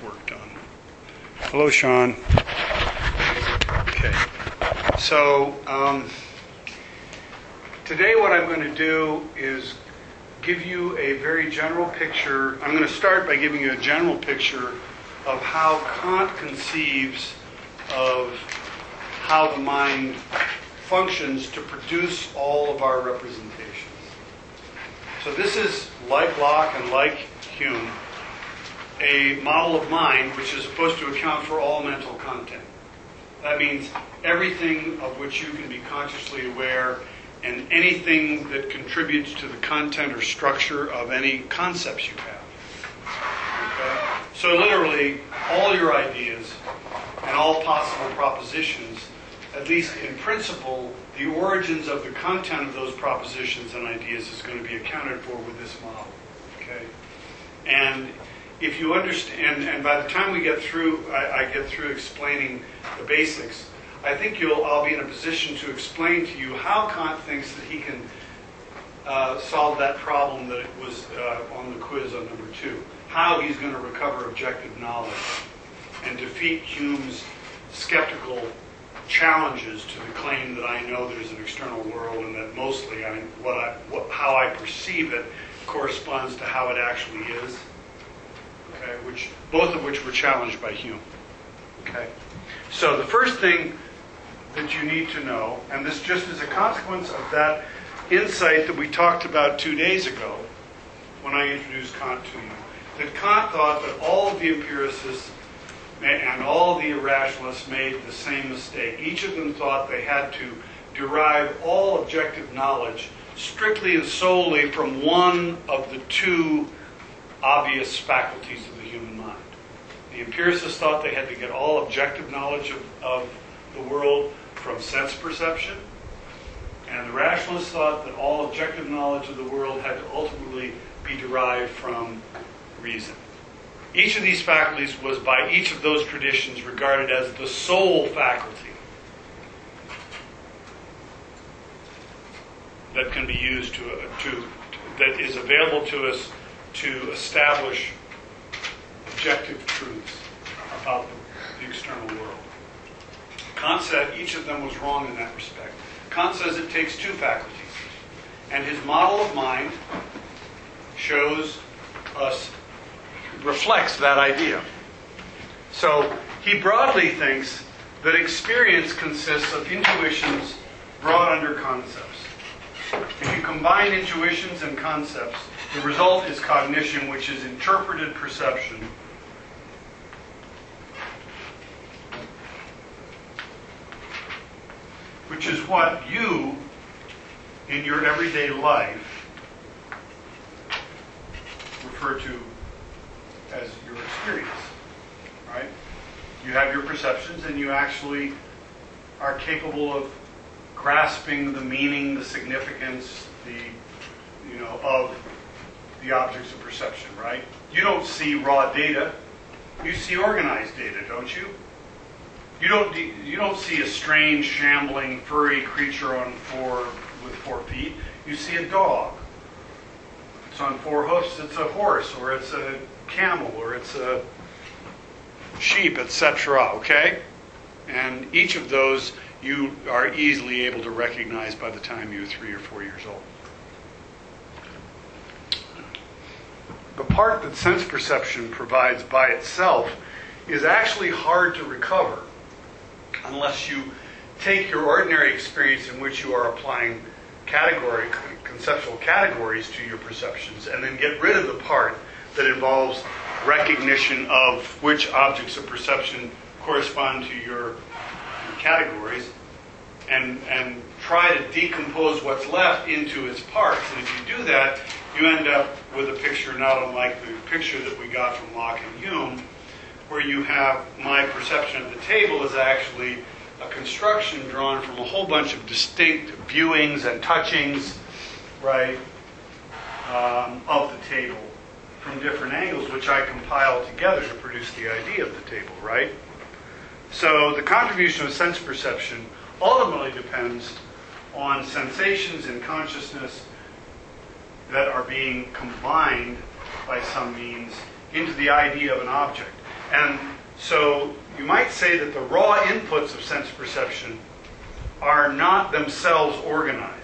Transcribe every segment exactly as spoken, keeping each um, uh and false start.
work done. Hello, Sean. Okay. So, um, today what I'm going to do is give you a very general picture. I'm going to start by giving you a general picture of how Kant conceives of how the mind functions to produce all of our representations. So this is, like Locke and like Hume, a model of mind which is supposed to account for all mental content. That means everything of which you can be consciously aware and anything that contributes to the content or structure of any concepts you have. Okay? So literally, all your ideas and all possible propositions, at least in principle, the origins of the content of those propositions and ideas is going to be accounted for with this model. Okay? And if you understand, and by the time we get through, I, I get through explaining the basics, I think you'll, I'll be in a position to explain to you how Kant thinks that he can uh, solve that problem that was uh, on the quiz on number two. How he's going to recover objective knowledge and defeat Hume's skeptical challenges to the claim that I know there's an external world and that mostly I, what I, what, how I perceive it corresponds to how it actually is. Okay, which both of which were challenged by Hume. Okay, so the first thing that you need to know, and this just is a consequence of that insight that we talked about two days ago when I introduced Kant to you, that Kant thought that all of the empiricists and all of the irrationalists made the same mistake. Each of them thought they had to derive all objective knowledge strictly and solely from one of the two obvious faculties of the human mind. The empiricists thought they had to get all objective knowledge of, of the world from sense perception, and the rationalists thought that all objective knowledge of the world had to ultimately be derived from reason. Each of these faculties was by each of those traditions regarded as the sole faculty that can be used to, uh, to, to that is available to us to establish objective truths about the, the external world. Kant said each of them was wrong in that respect. Kant says it takes two faculties, and his model of mind shows us, reflects that idea. So he broadly thinks that experience consists of intuitions brought under concepts. If you combine intuitions and concepts, the result is cognition, which is interpreted perception. Which is what you, in your everyday life, refer to as your experience. Right? You have your perceptions, and you actually are capable of grasping the meaning, the significance, the, you know, of the objects of perception, right? You don't see raw data. You see organized data, don't you? You don't you don't see a strange, shambling, furry creature on four with four feet. You see a dog. It's on four hoofs. It's a horse, or it's a camel, or it's a sheep, et cetera. Okay, and each of those you are easily able to recognize by the time you're three or four years old. The part that sense perception provides by itself is actually hard to recover unless you take your ordinary experience in which you are applying category, conceptual categories to your perceptions and then get rid of the part that involves recognition of which objects of perception correspond to your, your categories and, and try to decompose what's left into its parts. And if you do that, you end up with a picture not unlike the picture that we got from Locke and Hume, where you have my perception of the table is actually a construction drawn from a whole bunch of distinct viewings and touchings, right, um, of the table from different angles, which I compile together to produce the idea of the table, right? So the contribution of sense perception ultimately depends on sensations in consciousness that are being combined by some means into the idea of an object. And so you might say that the raw inputs of sense perception are not themselves organized.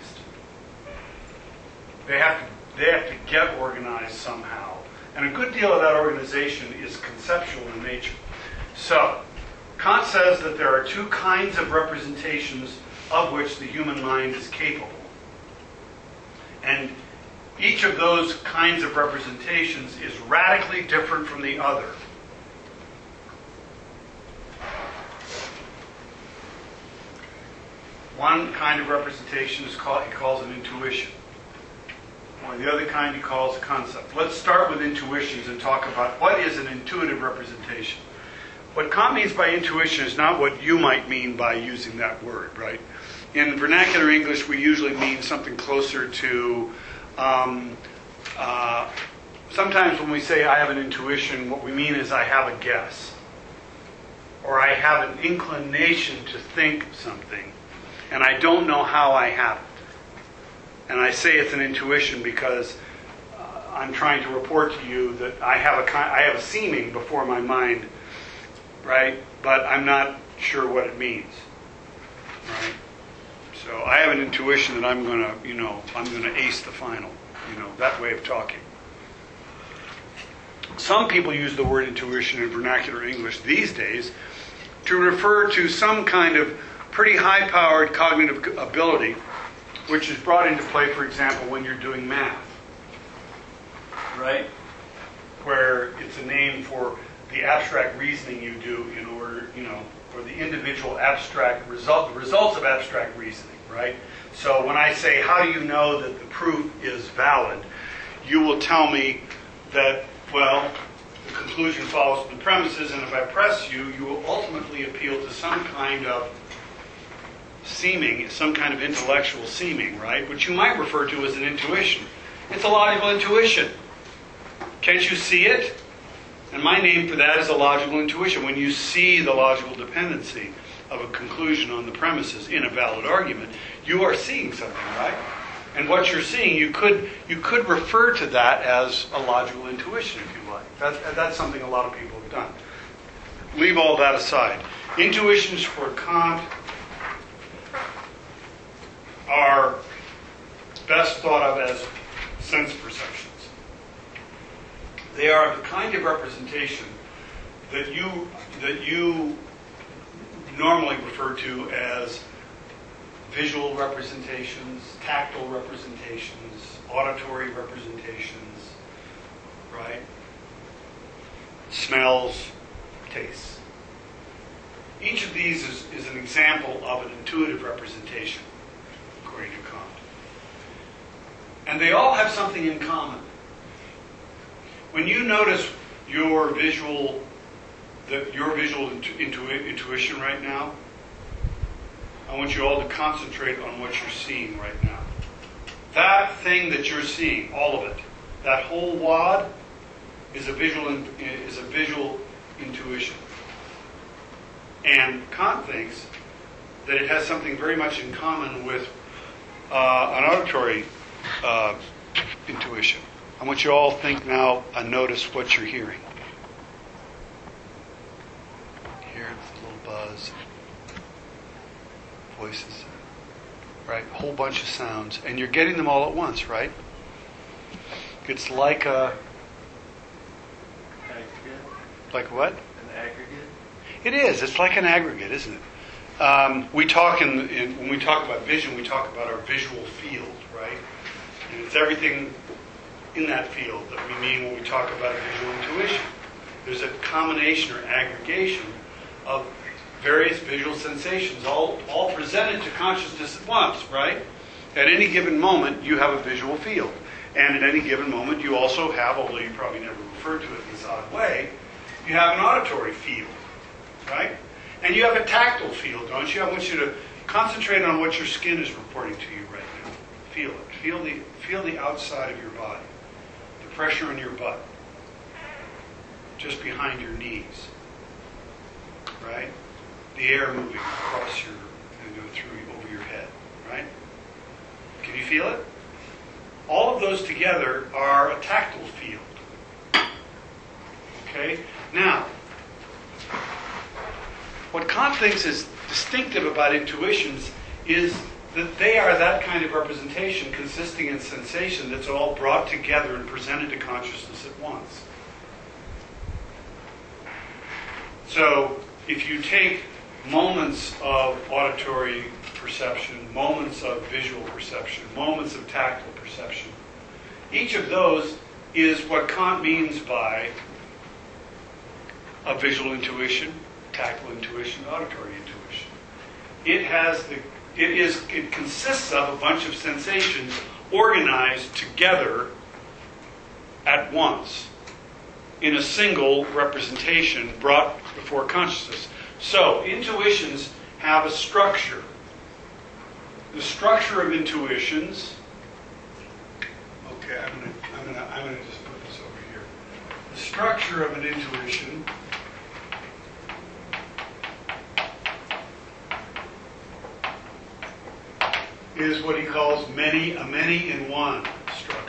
They have to, they have to get organized somehow. And a good deal of that organization is conceptual in nature. So, Kant says that there are two kinds of representations of which the human mind is capable. And each of those kinds of representations is radically different from the other. One kind of representation is called, he calls an intuition. Or the other kind he calls a concept. Let's start with intuitions and talk about what is an intuitive representation. What Kant means by intuition is not what you might mean by using that word, right? In vernacular English, we usually mean something closer to, um, uh, sometimes when we say I have an intuition, what we mean is I have a guess. Or I have an inclination to think something, and I don't know how I have it. And I say it's an intuition because uh, I'm trying to report to you that I have a I have a seeming before my mind, right? But I'm not sure what it means, right? So I have an intuition that I'm going to, you know, I'm going to ace the final, you know, that way of talking. Some people use the word intuition in vernacular English these days to refer to some kind of pretty high-powered cognitive ability which is brought into play, for example, when you're doing math, right? Where it's a name for the abstract reasoning you do in order, you know, or the individual abstract result, the results of abstract reasoning, right? So when I say, how do you know that the proof is valid? You will tell me that, well, the conclusion follows from the premises, and if I press you, you will ultimately appeal to some kind of seeming, some kind of intellectual seeming, right? Which you might refer to as an intuition. It's a logical intuition. Can't you see it? And my name for that is a logical intuition. When you see the logical dependency of a conclusion on the premises in a valid argument, you are seeing something, right? And what you're seeing, you could you could refer to that as a logical intuition, if you like. That, that's something a lot of people have done. Leave all that aside. Intuitions for Kant are best thought of as sense perceptions. They are the kind of representation that you that you normally refer to as visual representations, tactile representations, auditory representations, right? Smells, tastes. Each of these is, is an example of an intuitive representation, according to Kant. And they all have something in common. When you notice your visual, the, your visual intu, intu, intuition right now, I want you all to concentrate on what you're seeing right now. That thing that you're seeing, all of it, that whole wad, is a visual is a visual intuition. And Kant thinks that it has something very much in common with uh, an auditory uh, intuition. I want you all to think now and notice what you're hearing. Hear the little buzz, voices, right? A whole bunch of sounds, and you're getting them all at once, right? It's like a aggregate. Like what? An aggregate. It is. It's like an aggregate, isn't it? Um, we talk in, in when we talk about vision, we talk about our visual field, right? And it's everything in that field that we mean when we talk about visual intuition. There's a combination or aggregation of various visual sensations, all, all presented to consciousness at once, right? At any given moment, you have a visual field. And at any given moment, you also have, although you probably never refer to it in this odd way, you have an auditory field, right? And you have a tactile field, don't you? I want you to concentrate on what your skin is reporting to you right now. Feel it. Feel the, feel the outside of your body. The pressure on your butt. Just behind your knees. Right? The air moving across your, you know, through, over your head. Right? Can you feel it? All of those together are a tactile field. Okay? Now, what Kant thinks is distinctive about intuitions is that they are that kind of representation consisting in sensation that's all brought together and presented to consciousness at once. So if you take moments of auditory perception, moments of visual perception, moments of tactile perception, each of those is what Kant means by a visual intuition, tactile intuition, auditory intuition. It has the it is it consists of a bunch of sensations organized together at once in a single representation brought before consciousness. So intuitions have a structure. The structure of intuitions. Okay, I'm gonna I'm gonna I'm gonna just put this over here. The structure of an intuition is what he calls many a many in one structure.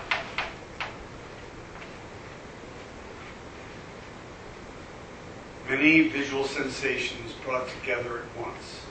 Many visual sensations brought together at once.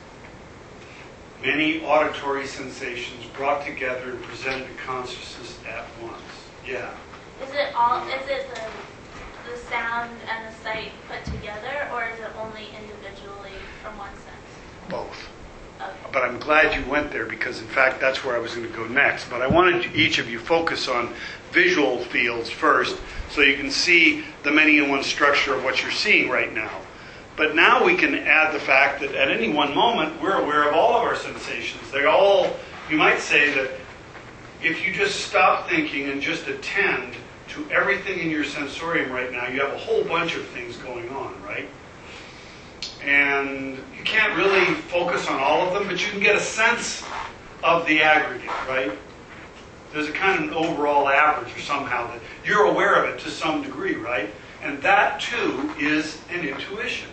Many auditory sensations brought together and presented to consciousness at once. Yeah. Is it all? Is it the the sound and the sight put together, or is it only individually from one sense? Both. Okay. But I'm glad you went there because, in fact, that's where I was going to go next. But I wanted each of you focus on visual fields first so you can see the many-in-one structure of what you're seeing right now. But now we can add the fact that at any one moment we're aware of all of our sensations. They're all, you might say that if you just stop thinking and just attend to everything in your sensorium right now, you have a whole bunch of things going on, right? And you can't really focus on all of them, but you can get a sense of the aggregate, right? There's a kind of an overall average or somehow that you're aware of it to some degree, right? And that too is an intuition.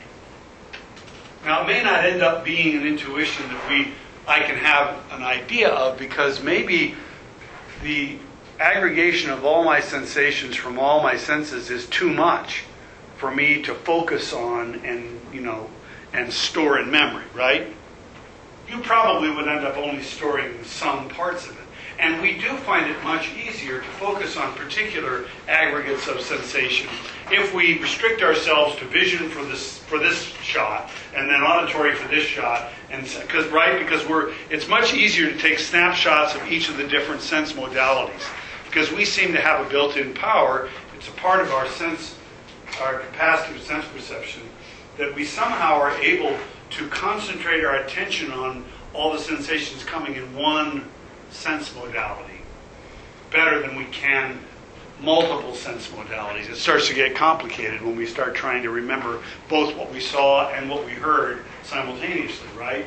Now it may not end up being an intuition that we I can have an idea of, because maybe the aggregation of all my sensations from all my senses is too much for me to focus on and, you know, and store in memory, right? You probably would end up only storing some parts of it. And we do find it much easier to focus on particular aggregates of sensation if we restrict ourselves to vision for this for this shot, and then auditory for this shot, and because right because we're it's much easier to take snapshots of each of the different sense modalities, because we seem to have a built-in power. It's a part of our sense, our capacity of sense perception, that we somehow are able to concentrate our attention on all the sensations coming in one sense modality better than we can multiple sense modalities. It starts to get complicated when we start trying to remember both what we saw and what we heard simultaneously, right?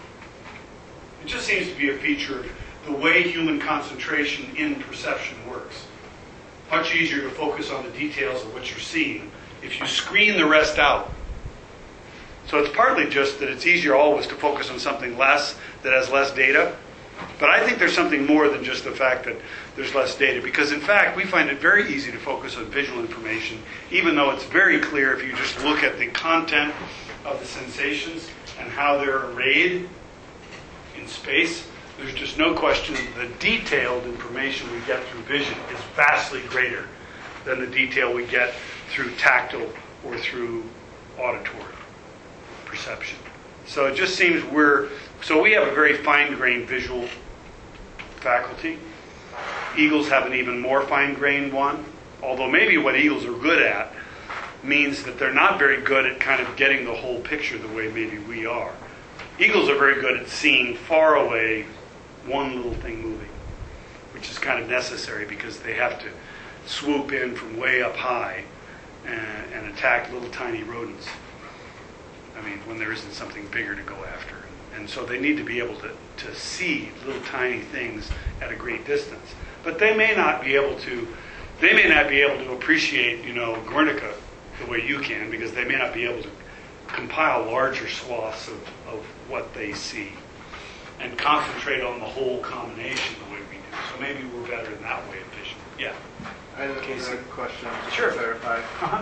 It just seems to be a feature of the way human concentration in perception works. Much easier to focus on the details of what you're seeing if you screen the rest out. So it's partly just that it's easier always to focus on something less that has less data. But I think there's something more than just the fact that there's less data, because in fact we find it very easy to focus on visual information, even though it's very clear if you just look at the content of the sensations and how they're arrayed in space. There's just no question the detailed information we get through vision is vastly greater than the detail we get through tactile or through auditory perception. So it just seems we're, so we have a very fine-grained visual faculty. Eagles have an even more fine-grained one, although maybe what eagles are good at means that they're not very good at kind of getting the whole picture the way maybe we are. Eagles are very good at seeing far away one little thing moving, which is kind of necessary because they have to swoop in from way up high and, and attack little tiny rodents. I mean, when there isn't something bigger to go after. And so they need to be able to, to see little tiny things at a great distance. But they may not be able to, they may not be able to appreciate, you know, Guernica the way you can, because they may not be able to compile larger swaths of, of what they see and concentrate on the whole combination the way we do. So maybe we're better in that way of vision. Yeah. I have a question, just Sure. to clarify. Uh-huh.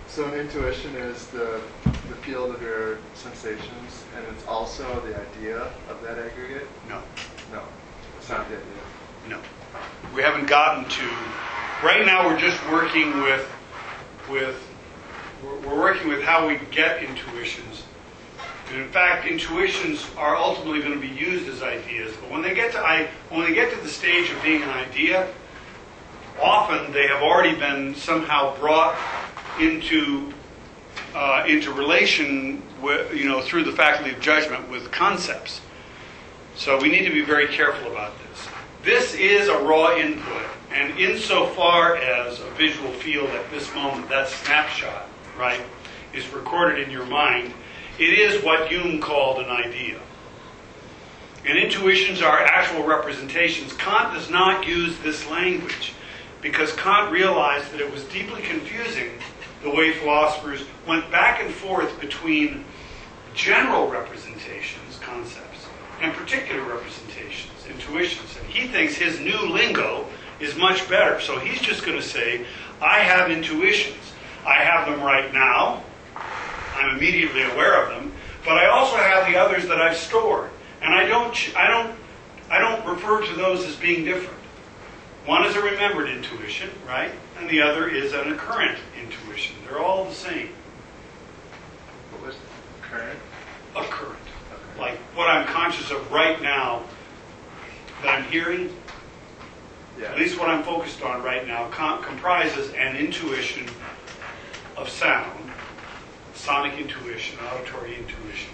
So an intuition is the, the field of your sensations, and it's also the idea of that aggregate? No, No, it's not the idea. no. We haven't gotten to, right now we're just working with, with, we're, we're working with how we get intuitions. And in fact, intuitions are ultimately going to be used as ideas. But when they get to I, when they get to the stage of being an idea, often they have already been somehow brought into uh, into relation with, you know, through the faculty of judgment with concepts. So we need to be very careful about this. This is a raw input, and insofar as a visual field at this moment, that snapshot, right, is recorded in your mind, it is what Jung called an idea. And intuitions are actual representations. Kant does not use this language because Kant realized that it was deeply confusing the way philosophers went back and forth between general representations, concepts, and particular representations, intuitions. And he thinks his new lingo is much better. So he's just going to say, I have intuitions. I have them right now. I'm immediately aware of them, but I also have the others that I've stored, and I don't, I don't, I don't refer to those as being different. One is a remembered intuition, right, and the other is an occurrent intuition. They're all the same. What was current? Occurrent, Okay. like what I'm conscious of right now that I'm hearing. Yeah. At least what I'm focused on right now com- comprises an intuition of sound. Sonic intuition, auditory intuition.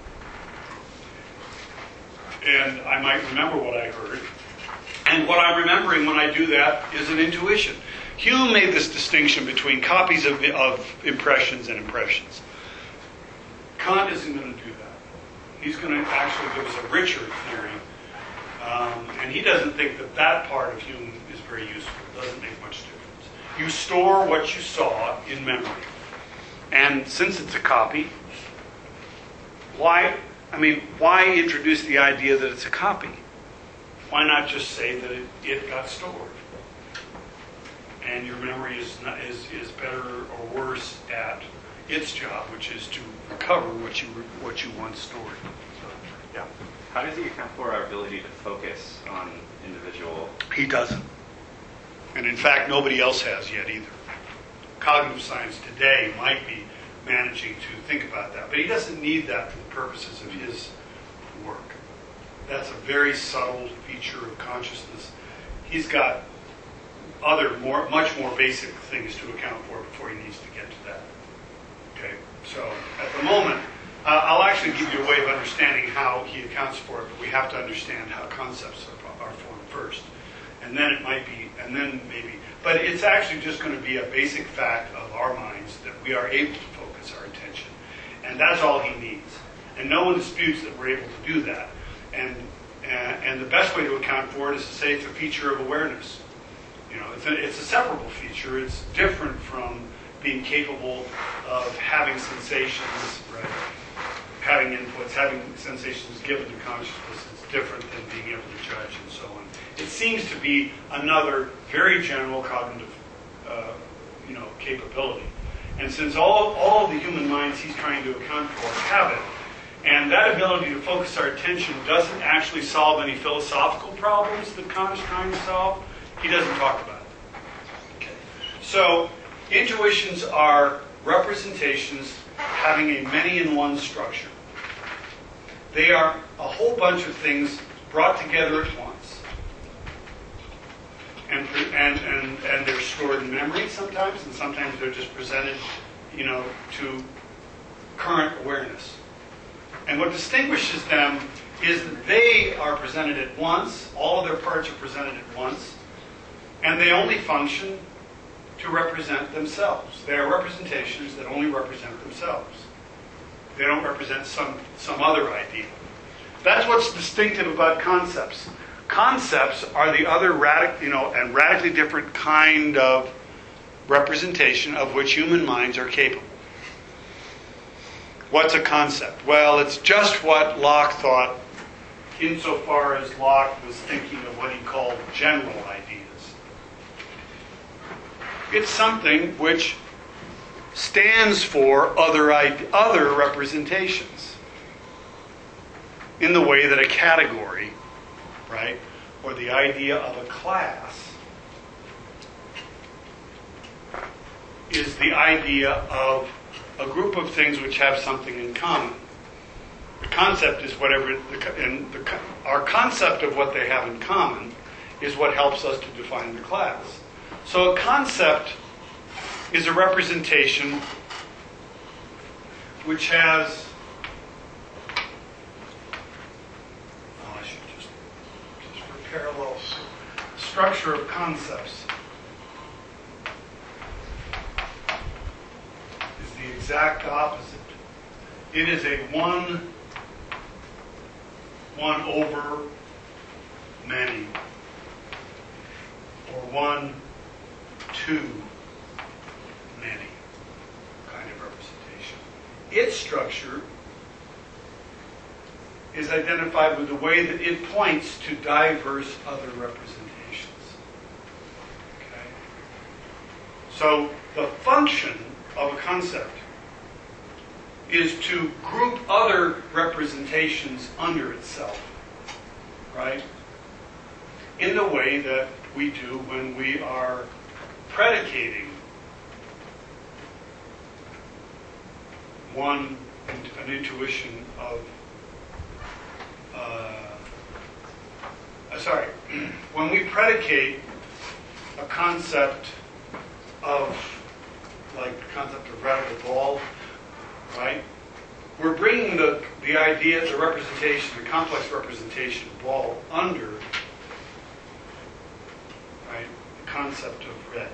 And I might remember what I heard. And what I'm remembering when I do that is an intuition. Hume made this distinction between copies of, of impressions and impressions. Kant isn't going to do that. He's going to actually give us a richer theory. Um, and he doesn't think that that part of Hume is very useful. It doesn't make much difference. You store what you saw in memory. And since it's a copy, why, I mean, why introduce the idea that it's a copy? Why not just say that it, it got stored? And your memory is, not, is, is better or worse at its job, which is to recover what you, what you once stored. So, yeah. How does he account for our ability to focus on individual? He doesn't. And in fact, nobody else has yet either. Cognitive science today might be managing to think about that, but he doesn't need that for the purposes of his work. That's a very subtle feature of consciousness. He's got other, more, much more basic things to account for before he needs to get to that. Okay, so at the moment, uh, I'll actually give you a way of understanding how he accounts for it, but we have to understand how concepts are, are formed first. And then it might be, and then maybe, but it's actually just going to be a basic fact of our minds that we are able to focus our attention. And that's all he needs. And no one disputes that we're able to do that. And, uh, and the best way to account for it is to say it's a feature of awareness. You know, it's a, it's a separable feature. It's different from being capable of having sensations, right? Having inputs, having sensations given to consciousness. It's different than being able to judge and so on. It seems to be another very general cognitive, uh, you know, capability. And since all, all of the human minds he's trying to account for have it, and that ability to focus our attention doesn't actually solve any philosophical problems that Kant is trying to solve, he doesn't talk about it. Okay. So, intuitions are representations having a many-in-one structure. They are a whole bunch of things brought together at once. And, and, and, and they're stored in memory sometimes, and sometimes they're just presented, you know, to current awareness. And what distinguishes them is that they are presented at once, all of their parts are presented at once, and they only function to represent themselves. They are representations that only represent themselves. They don't represent some, some other idea. That's what's distinctive about concepts. Concepts are the other radic, you know, and radically different kind of representation of which human minds are capable. What's a concept? Well, it's just what Locke thought insofar as Locke was thinking of what he called general ideas. It's something which stands for other, ide- other representations. In the way that a category, right, or the idea of a class is the idea of a group of things which have something in common. The concept is whatever, the, and the, our concept of what they have in common is what helps us to define the class. So a concept is a representation which has, oh, I should just, just for parallels, structure of concepts is the exact opposite. It is a one, one over many, or one to many kind of representation. Its structure is identified with the way that it points to diverse other representations. Okay? So the function of a concept is to group other representations under itself, right? In the way that we do when we are predicating one, an intuition of, uh, uh, sorry, when we predicate a concept of, like the concept of radical ball, right? We're bringing the, the idea, the representation, the complex representation of ball under, right, the concept of red.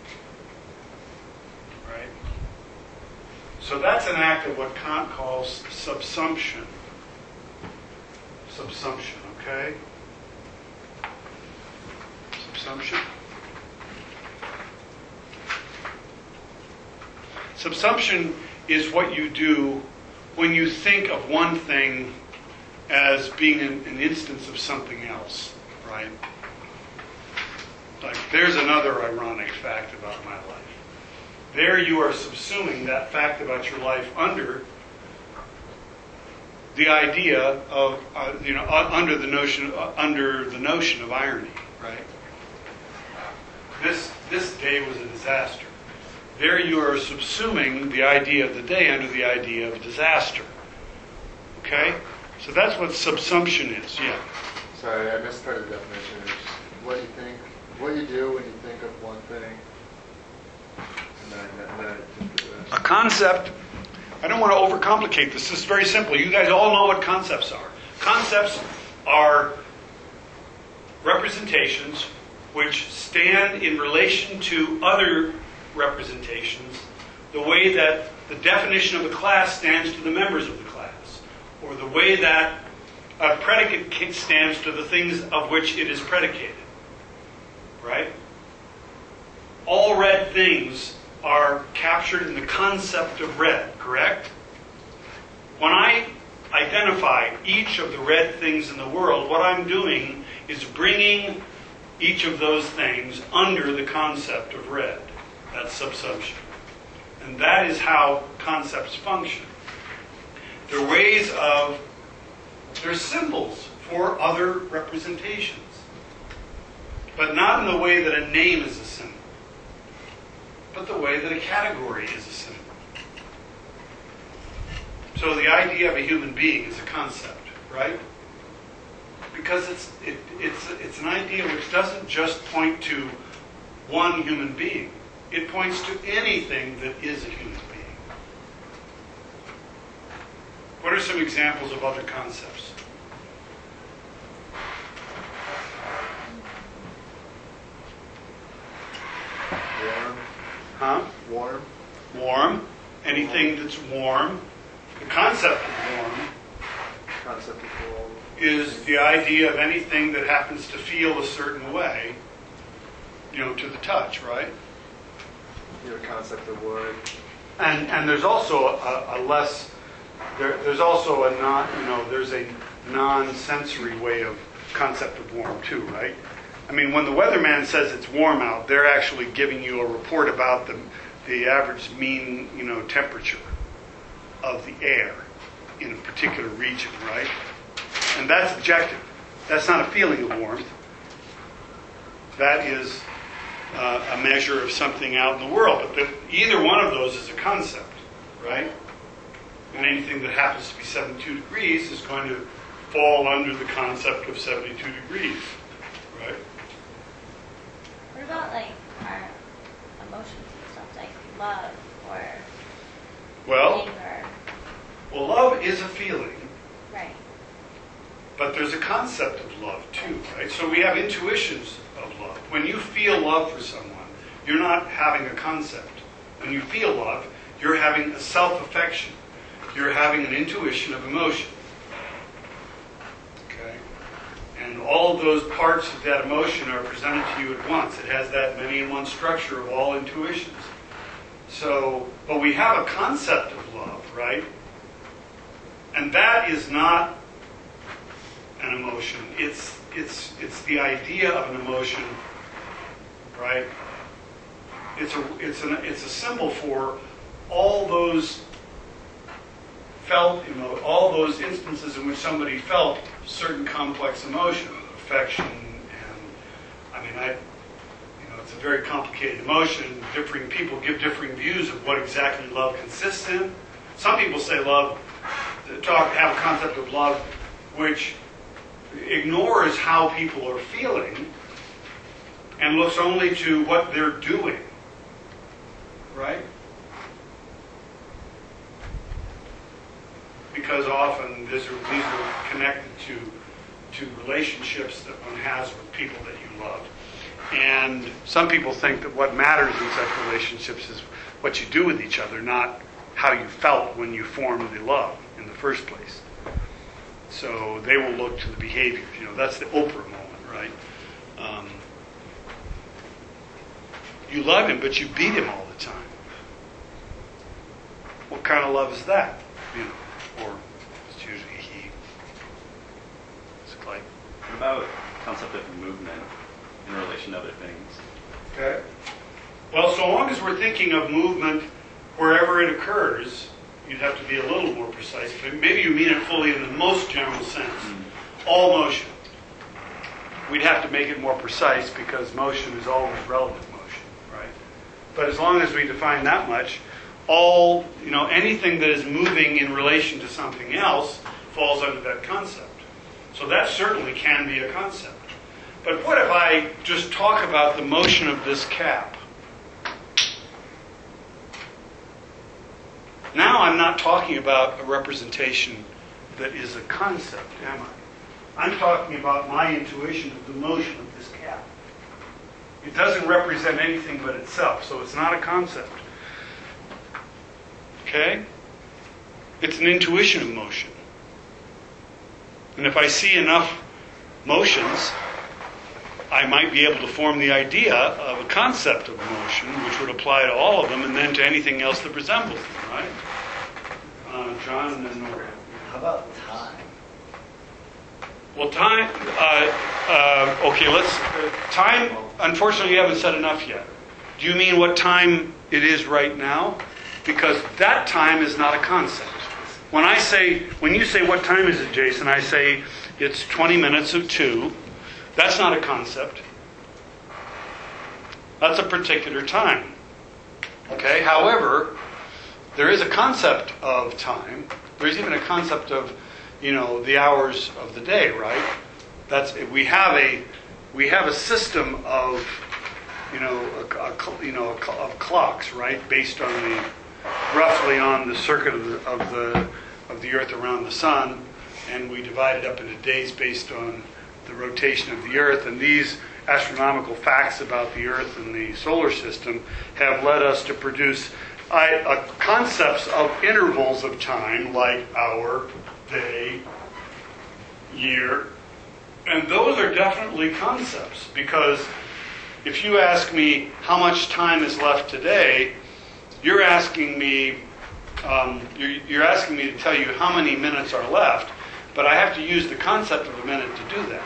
Right? So that's an act of what Kant calls subsumption. Subsumption, okay? Subsumption. Subsumption is what you do when you think of one thing as being an, an instance of something else, right? Like, there's another ironic fact about my life. There you are subsuming that fact about your life under the idea of, uh, you know, uh, under the notion, uh, under the notion of irony, right? This this day was a disaster. There you are subsuming the idea of the day under the idea of disaster. Okay? So that's what subsumption is, yeah. Sorry, I missed part of the definition. It's just what you think, what you do when you think of one thing. And then, and then I think of the A concept, I don't want to overcomplicate this. This is very simple. You guys all know what concepts are. Concepts are representations which stand in relation to other representations the way that the definition of a class stands to the members of the class, or the way that a predicate stands to the things of which it is predicated. Right? All red things are captured in the concept of red, correct? When I identify each of the red things in the world, what I'm doing is bringing each of those things under the concept of red. That's subsumption. And that is how concepts function. They're ways of, they're symbols for other representations. But not in the way that a name is a symbol, but the way that a category is a symbol. So the idea of a human being is a concept, right? Because it's it, it's it's an idea which doesn't just point to one human being. It points to anything that is a human being. What are some examples of other concepts? warm, Huh? warm, Warm. Anything that's warm. The concept of warm concept of warm. is the idea of anything that happens to feel a certain way, you know, to the touch, right? Your concept of wood. And and there's also a, a less, there, there's also a non, you know, there's a non-sensory way of concept of warm too, right? I mean, when the weatherman says it's warm out, they're actually giving you a report about the the average mean, you know, temperature of the air in a particular region, right? And that's objective. That's not a feeling of warmth. That is uh, a measure of something out in the world. But the, either one of those is a concept, right? And anything that happens to be seventy-two degrees is going to fall under the concept of seventy-two degrees, right? What about like our emotions and stuff, like love or Well, anger? well, love is a feeling, Right. but there's a concept of love too, right? So we have intuitions of love. When you feel love for someone, you're not having a concept. When you feel love, you're having a self-affection. You're having an intuition of emotion. Okay? And all of those parts of that emotion are presented to you at once. It has that many in one structure of all intuitions. So, but we have a concept of love, right? And that is not an emotion. It's it's it's the idea of an emotion, right? It's a it's an it's a symbol for all those felt emo- all those instances in which somebody felt certain complex emotion, affection, and I mean I you know it's a very complicated emotion. Differing people give differing views of what exactly love consists in. Some people say love talk have a concept of love which ignores how people are feeling and looks only to what they're doing. Right? Because often these are, these are connected to to relationships that one has with people that you love. And some people think that what matters in such relationships is what you do with each other, not how you felt when you formed the love in the first place. So they will look to the behaviors. You know, that's the Oprah moment, right? Um, you love him, but you beat him all the time. What kind of love is that? You know, or it's usually he. It's like. What about the concept of movement in relation to other things? Okay. Well, so long as we're thinking of movement wherever it occurs, you'd have to be a little more precise. Maybe you mean it fully in the most general sense. Mm-hmm. All motion. We'd have to make it more precise because motion is always relative motion, right? But as long as we define that much, all, you know, anything that is moving in relation to something else falls under that concept. So that certainly can be a concept. But what if I just talk about the motion of this cap? Now I'm not talking about a representation that is a concept, am I? I'm talking about my intuition of the motion of this cap. It doesn't represent anything but itself, so it's not a concept. Okay? It's an intuition of motion. And if I see enough motions, I might be able to form the idea of a concept of motion, which would apply to all of them, and then to anything else that resembles them, right? Uh, John and then Nora. How about time? Well, time, uh, uh, okay, let's, uh, time, unfortunately you haven't said enough yet. Do you mean what time it is right now? Because that time is not a concept. When I say, when you say what time is it, Jason, I say it's twenty minutes of two. That's not a concept. That's a particular time. Okay? However, there is a concept of time. There's even a concept of, you know, the hours of the day, right? That's we have a we have a system of, you know, a, a, you know, of clocks, right, based on the roughly on the circuit of the, of the of the Earth around the sun, and we divide it up into days based on the rotation of the Earth. And these astronomical facts about the Earth and the solar system have led us to produce I, uh, concepts of intervals of time, like hour, day, year, and those are definitely concepts, because if you ask me how much time is left today, you're asking me um, you're, you're asking me to tell you how many minutes are left, but I have to use the concept of a minute to do that,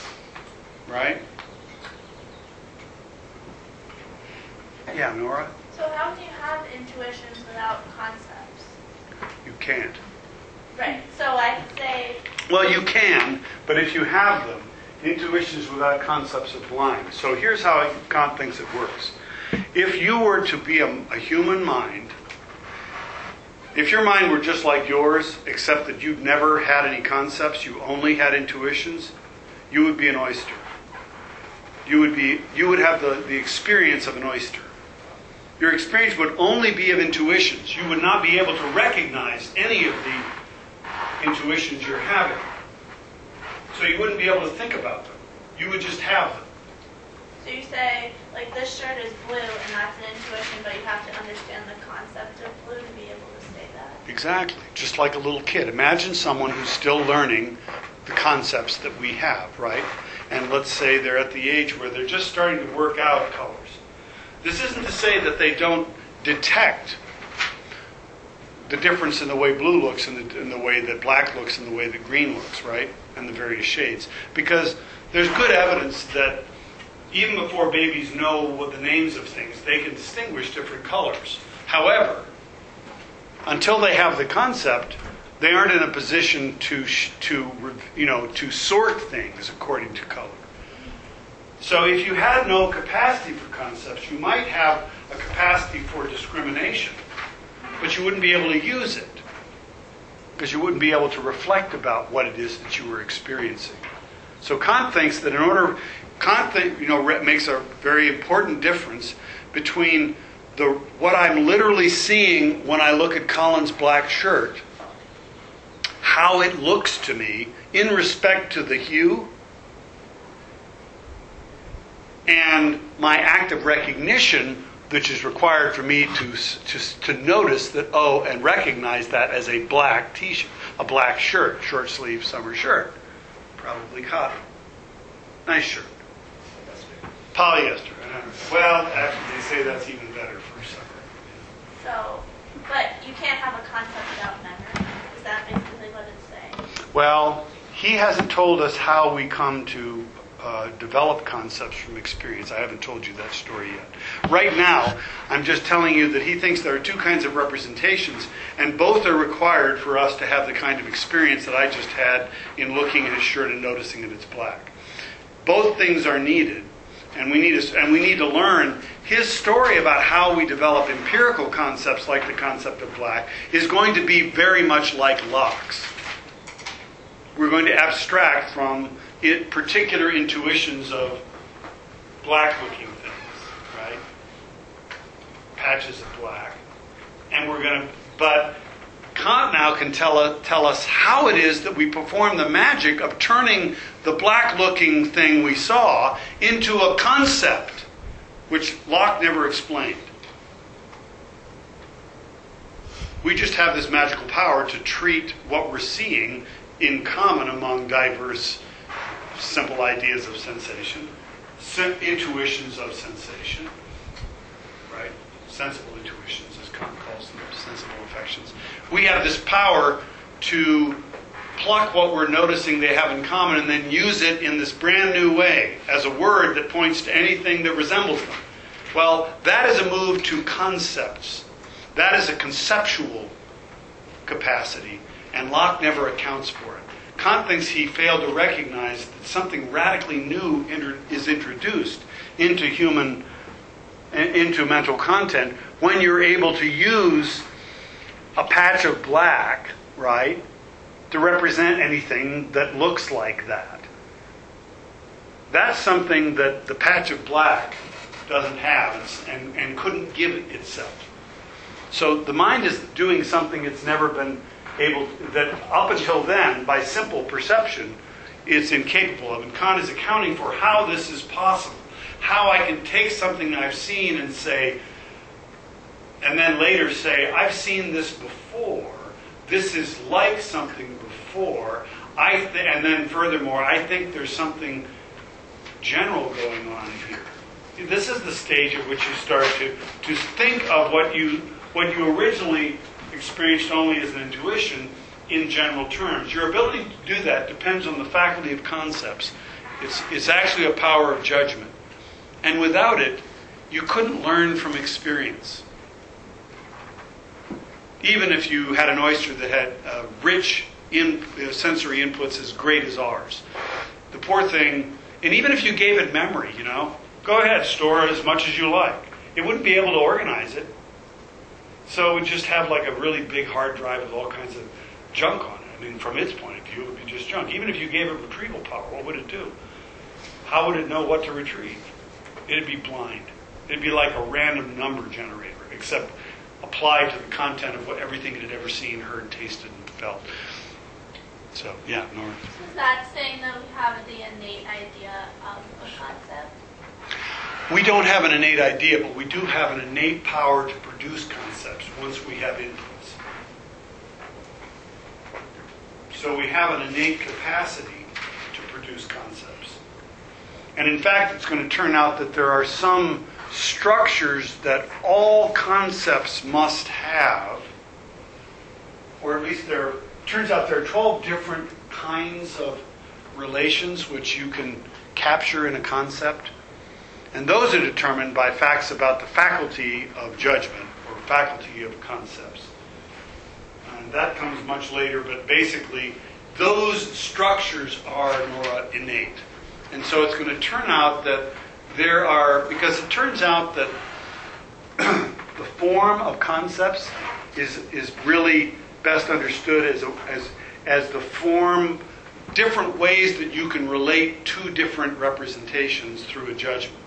right? Yeah, Nora? So how do you have intuitions without concepts? You can't. Right. So I could say, Well, you can, but if you have them, intuitions without concepts are blind. So here's how Kant thinks it works. If you were to be a, a human mind, if your mind were just like yours, except that you'd never had any concepts, you only had intuitions, you would be an oyster. You would be, you would have the, the experience of an oyster. Your experience would only be of intuitions. You would not be able to recognize any of the intuitions you're having. So you wouldn't be able to think about them. You would just have them. so you say, like, this shirt is blue, and that's an intuition, but you have to understand the concept of blue to be able to say that. Exactly. Just like a little kid. Imagine someone who's still learning the concepts that we have, right? And let's say they're at the age where they're just starting to work out colors. This isn't to say that they don't detect the difference in the way blue looks and the, in the way that black looks and the way that green looks, right? And the various shades. Because there's good evidence that even before babies know what the names of things, they can distinguish different colors. However, until they have the concept, they aren't in a position to, to you know, to sort things according to color. So if you had no capacity for concepts, you might have a capacity for discrimination, but you wouldn't be able to use it because you wouldn't be able to reflect about what it is that you were experiencing. So Kant thinks that in order, Kant think, you know, makes a very important difference between the what I'm literally seeing when I look at Colin's black shirt, how it looks to me in respect to the hue, and my act of recognition, which is required for me to, to to notice that, oh, and recognize that as a black t-shirt, a black shirt, short sleeve summer shirt, probably cotton, nice shirt, polyester. Well, actually, they say that's even better for summer. So, but you can't have a concept without memory. Is that basically what it's saying? Well, he hasn't told us how we come to uh, develop concepts from experience. I haven't told you that story yet. Right now, I'm just telling you that he thinks there are two kinds of representations, and both are required for us to have the kind of experience that I just had in looking at his shirt and noticing that it's black. Both things are needed, and we need to, and we need to learn. His story about how we develop empirical concepts like the concept of black is going to be very much like Locke's. We're going to abstract from it particular intuitions of black-looking things, right? Patches of black. And we're going to, but Kant now can tell, uh, tell us how it is that we perform the magic of turning the black-looking thing we saw into a concept, which Locke never explained. We just have this magical power to treat what we're seeing in common among diverse, simple ideas of sensation, sim- intuitions of sensation, right? Sensible intuitions, as Kant calls them, sensible affections. We have this power to pluck what we're noticing they have in common and then use it in this brand new way as a word that points to anything that resembles them. Well, that is a move to concepts. That is a conceptual capacity, and Locke never accounts for it. Kant thinks he failed to recognize that something radically new inter- is introduced into human, into mental content when you're able to use a patch of black, right, to represent anything that looks like that. That's something that the patch of black doesn't have and, and couldn't give it itself. So the mind is doing something it's never been able to, that up until then, by simple perception, it's incapable of. And Kant is accounting for how this is possible. How I can take something I've seen and say, and then later say, I've seen this before. This is like something before. I th- and then furthermore, I think there's something general going on here. This is the stage at which you start to, to think of what you what you originally experienced only as an intuition in general terms. Your ability to do that depends on the faculty of concepts. It's, it's actually a power of judgment. And without it, you couldn't learn from experience. even if you had an oyster that had uh, rich in, uh, sensory inputs as great as ours. The poor thing, and even if you gave it memory, you know, go ahead, store as much as you like. It wouldn't be able to organize it. So it would just have like a really big hard drive with all kinds of junk on it. I mean, from its point of view, it would be just junk. Even if you gave it retrieval power, what would it do? How would it know what to retrieve? It'd be blind. It'd be like a random number generator, except applied to the content of what everything it had ever seen, heard, tasted, and felt. So, yeah, Nora. So is that saying that we have the innate idea of a concept? We don't have an innate idea, but we do have an innate power to produce concepts once we have inputs. So we have an innate capacity to produce concepts. And in fact, it's going to turn out that there are some structures that all concepts must have, or at least there turns out there are twelve different kinds of relations which you can capture in a concept. And those are determined by facts about the faculty of judgment or faculty of concepts. And that comes much later, but basically those structures are more innate. And so it's going to turn out that there are, because it turns out that the form of concepts is is really best understood as a, as as the form, different ways that you can relate to different representations through a judgment.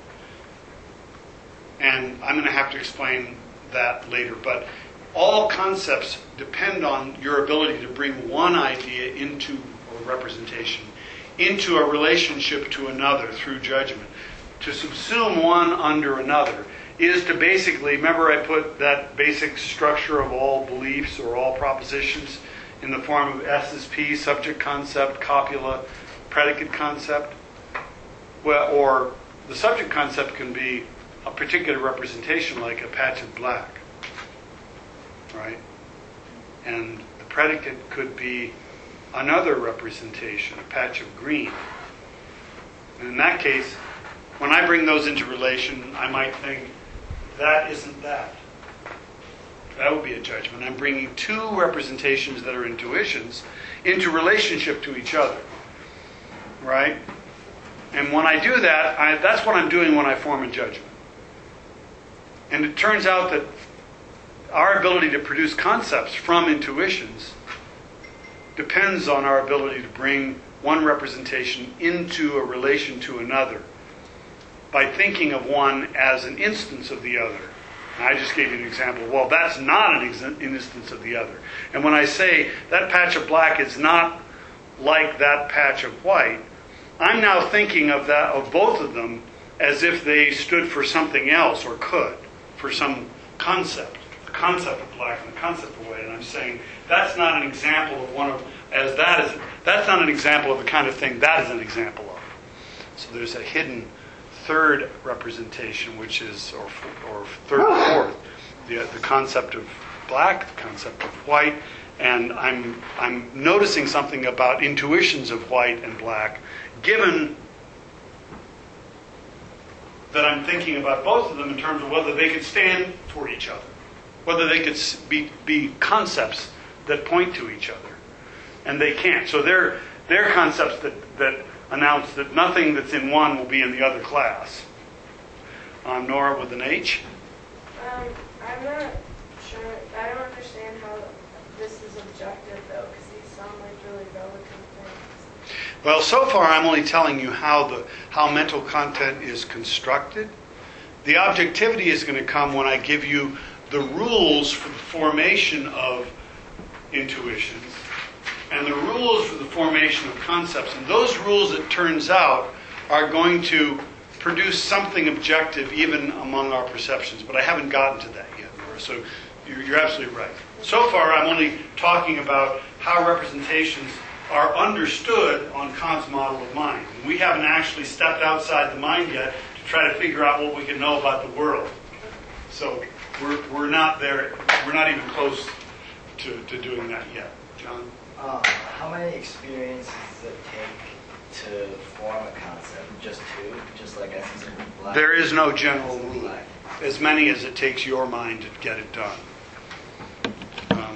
And I'm going to have to explain that later. But all concepts depend on your ability to bring one idea into a representation, into a relationship to another through judgment. To subsume one under another is to basically, remember I put that basic structure of all beliefs or all propositions in the form of S as P, subject concept, copula, predicate concept? Well, or the subject concept can be a particular representation like a patch of black, right? And the predicate could be another representation, a patch of green. And in that case, when I bring those into relation, I might think, that isn't that. That would be a judgment. I'm bringing two representations that are intuitions into relationship to each other, right? And when I do that, I, that's what I'm doing when I form a judgment. And it turns out that our ability to produce concepts from intuitions depends on our ability to bring one representation into a relation to another by thinking of one as an instance of the other. And I just gave you an example. Well, that's not an, ex- an instance of the other. And when I say that patch of black is not like that patch of white, I'm now thinking of that of both of them as if they stood for something else or could, for some concept. The concept of black and the concept of white. And I'm saying that's not an example of one of, as that is, that's not an example of the kind of thing that is an example of. So there's a hidden third representation, which is, or or third or fourth, the the concept of black, the concept of white, and I'm I'm noticing something about intuitions of white and black, given that I'm thinking about both of them in terms of whether they could stand for each other, whether they could be be concepts that point to each other, and they can't. So they're they're concepts that that. announce that nothing that's in one will be in the other class. Um, Nora with an H? Um, I'm not sure. I don't understand how this is objective, though, because these sound like really relative things. Well, so far I'm only telling you how the how mental content is constructed. The objectivity is going to come when I give you the rules for the formation of intuitions and the rules for the formation of concepts. And those rules, it turns out, are going to produce something objective even among our perceptions. But I haven't gotten to that yet, Nora. So you're, you're absolutely right. So far, I'm only talking about how representations are understood on Kant's model of mind. And we haven't actually stepped outside the mind yet to try to figure out what we can know about the world. So we're, we're not there. We're not even close to, to doing that yet. John? Um, how many experiences does it take to form a concept? Just two? Just like I see something black? There is no general rule. Black. As many as it takes your mind to get it done. Um,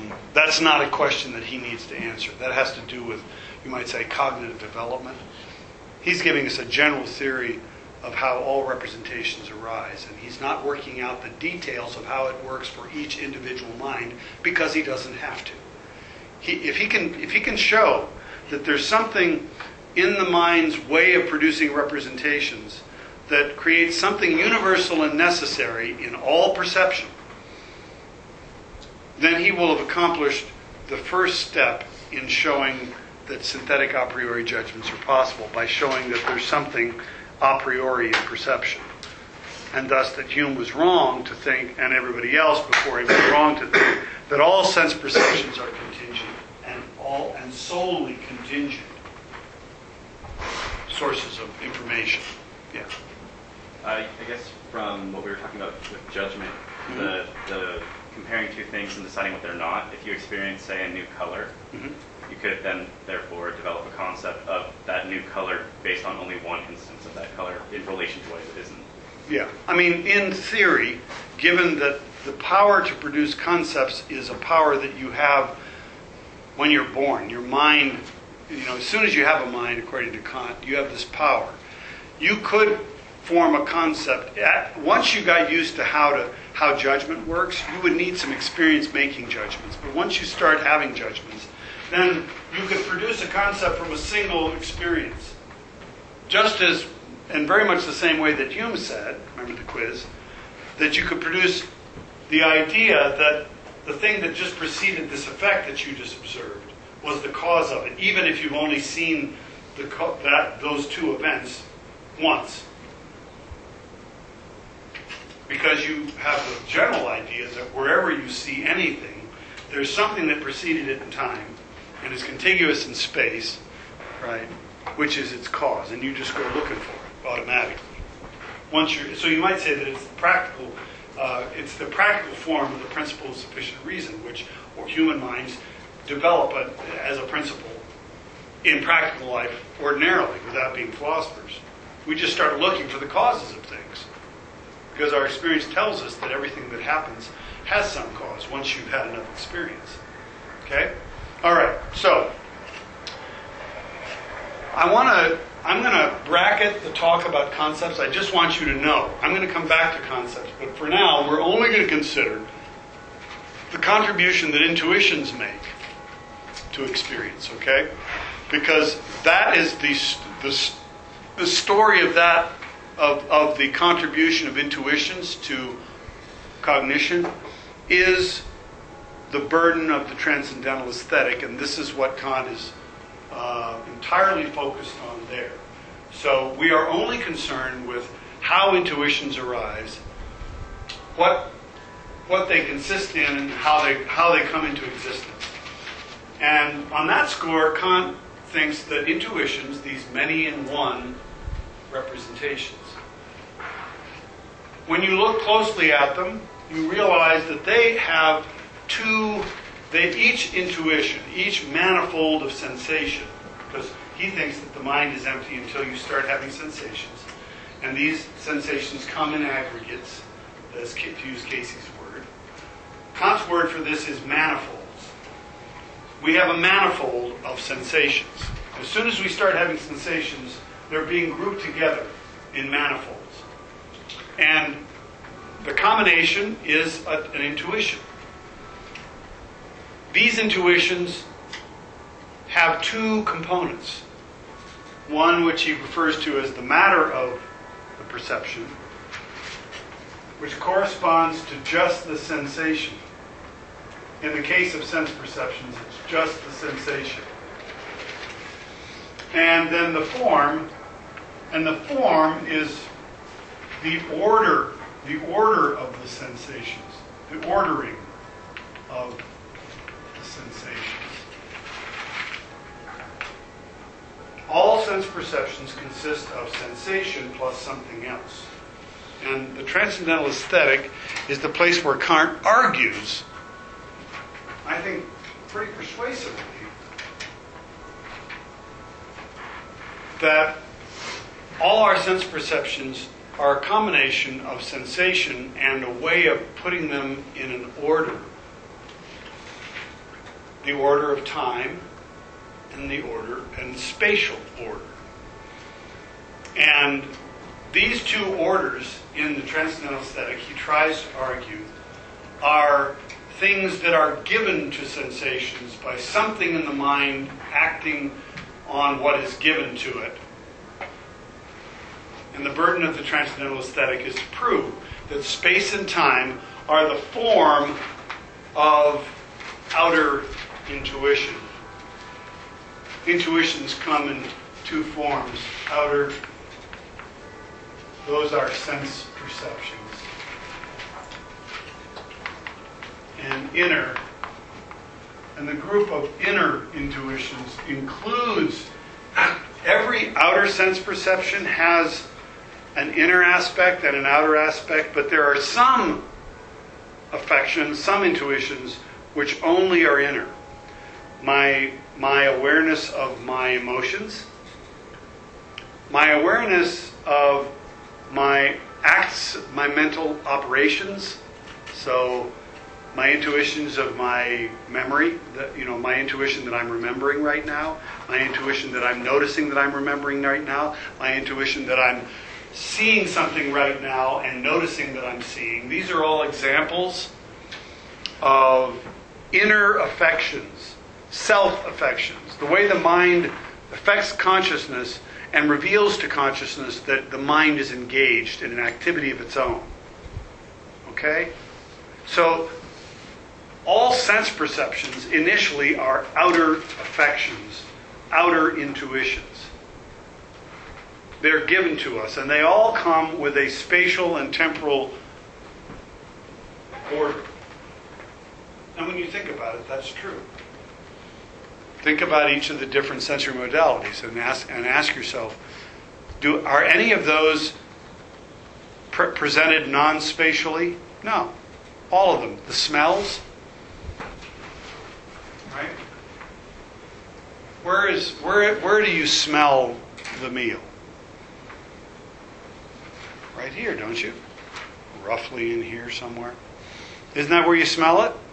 That's not a question that he needs to answer. That has to do with, you might say, cognitive development. He's giving us a general theory of how all representations arise, and he's not working out the details of how it works for each individual mind because he doesn't have to. He, if he can, if he can show that there's something in the mind's way of producing representations that creates something universal and necessary in all perception, then he will have accomplished the first step in showing that synthetic a priori judgments are possible, by showing that there's something a priori in perception. And thus that Hume was wrong to think, and everybody else before him was wrong to think, that all sense perceptions are contingent and all and solely contingent sources of information. Yeah. I, I guess from what we were talking about with judgment, Mm-hmm. the the comparing two things and deciding what they're not. If you experience, say, a new color, Mm-hmm. you could then therefore develop a concept of that new color based on only one instance of that color in relation to what it isn't. Yeah. I mean, in theory, given that the power to produce concepts is a power that you have when you're born, your mind, you know, as soon as you have a mind, according to Kant, you have this power. You could form a concept. At, once you got used to how to how judgment works, you would need some experience making judgments. But once you start having judgments, then you could produce a concept from a single experience. Just as, and very much the same way that Hume said, remember the quiz, that you could produce the idea that the thing that just preceded this effect that you just observed was the cause of it, even if you've only seen the co- that those two events once. Because you have the general idea that wherever you see anything, there's something that preceded it in time and is contiguous in space, right, which is its cause, and you just go looking for it automatically. Once you're, so you might say that it's the practical, uh, it's the practical form of the principle of sufficient reason, which or human minds develop a, as a principle in practical life ordinarily, without being philosophers. We just start looking for the causes of things. Because our experience tells us that everything that happens has some cause once you've had enough experience. Okay? All right. So, I want to, I'm going to bracket the talk about concepts. I just want you to know. I'm going to come back to concepts. But for now, we're only going to consider the contribution that intuitions make to experience. Okay? Because that is the, the, the story of that Of, of the contribution of intuitions to cognition is the burden of the transcendental aesthetic, and this is what Kant is uh, entirely focused on there. So we are only concerned with how intuitions arise, what what they consist in, and how they how they come into existence. And on that score, Kant thinks that intuitions, these many in one representations, when you look closely at them, you realize that they have two, they each intuition, each manifold of sensation, because he thinks that the mind is empty until you start having sensations. And these sensations come in aggregates, as to use Casey's word. Kant's word for this is manifolds. We have a manifold of sensations. As soon as we start having sensations, they're being grouped together in manifolds. And the combination is a, an intuition. These intuitions have two components. One which he refers to as the matter of the perception, which corresponds to just the sensation. In the case of sense perceptions, it's just the sensation. And then the form, and the form is the order, the order of the sensations, the ordering of the sensations. All sense perceptions consist of sensation plus something else. And the transcendental aesthetic is the place where Kant argues, I think pretty persuasively, that all our sense perceptions are a combination of sensation and a way of putting them in an order the order of time and the order and spatial order. And these two orders in the transcendental aesthetic, he tries to argue, are things that are given to sensations by something in the mind acting on what is given to it. And the burden of the transcendental aesthetic is to prove that space and time are the form of outer intuition. Intuitions come in two forms. Outer, those are sense perceptions. And inner. And the group of inner intuitions includes every outer sense perception has an inner aspect and an outer aspect, but there are some affections, some intuitions, which only are inner. My, my awareness of my emotions, my awareness of my acts, my mental operations, so my intuitions of my memory, that, you know, my intuition that I'm remembering right now, my intuition that I'm noticing that I'm remembering right now, my intuition that I'm seeing something right now and noticing that I'm seeing. These are all examples of inner affections, self-affections, the way the mind affects consciousness and reveals to consciousness that the mind is engaged in an activity of its own. Okay? So, all sense perceptions initially are outer affections, outer intuitions. They're given to us, and they all come with a spatial and temporal order. And when you think about it, that's true. Think about each of the different sensory modalities and ask, and ask yourself, do, are any of those pre- presented non-spatially? No. All of them. The smells, right? Where is where where do you smell the meal? Right here, don't you? Roughly in here somewhere. Isn't that where you smell it?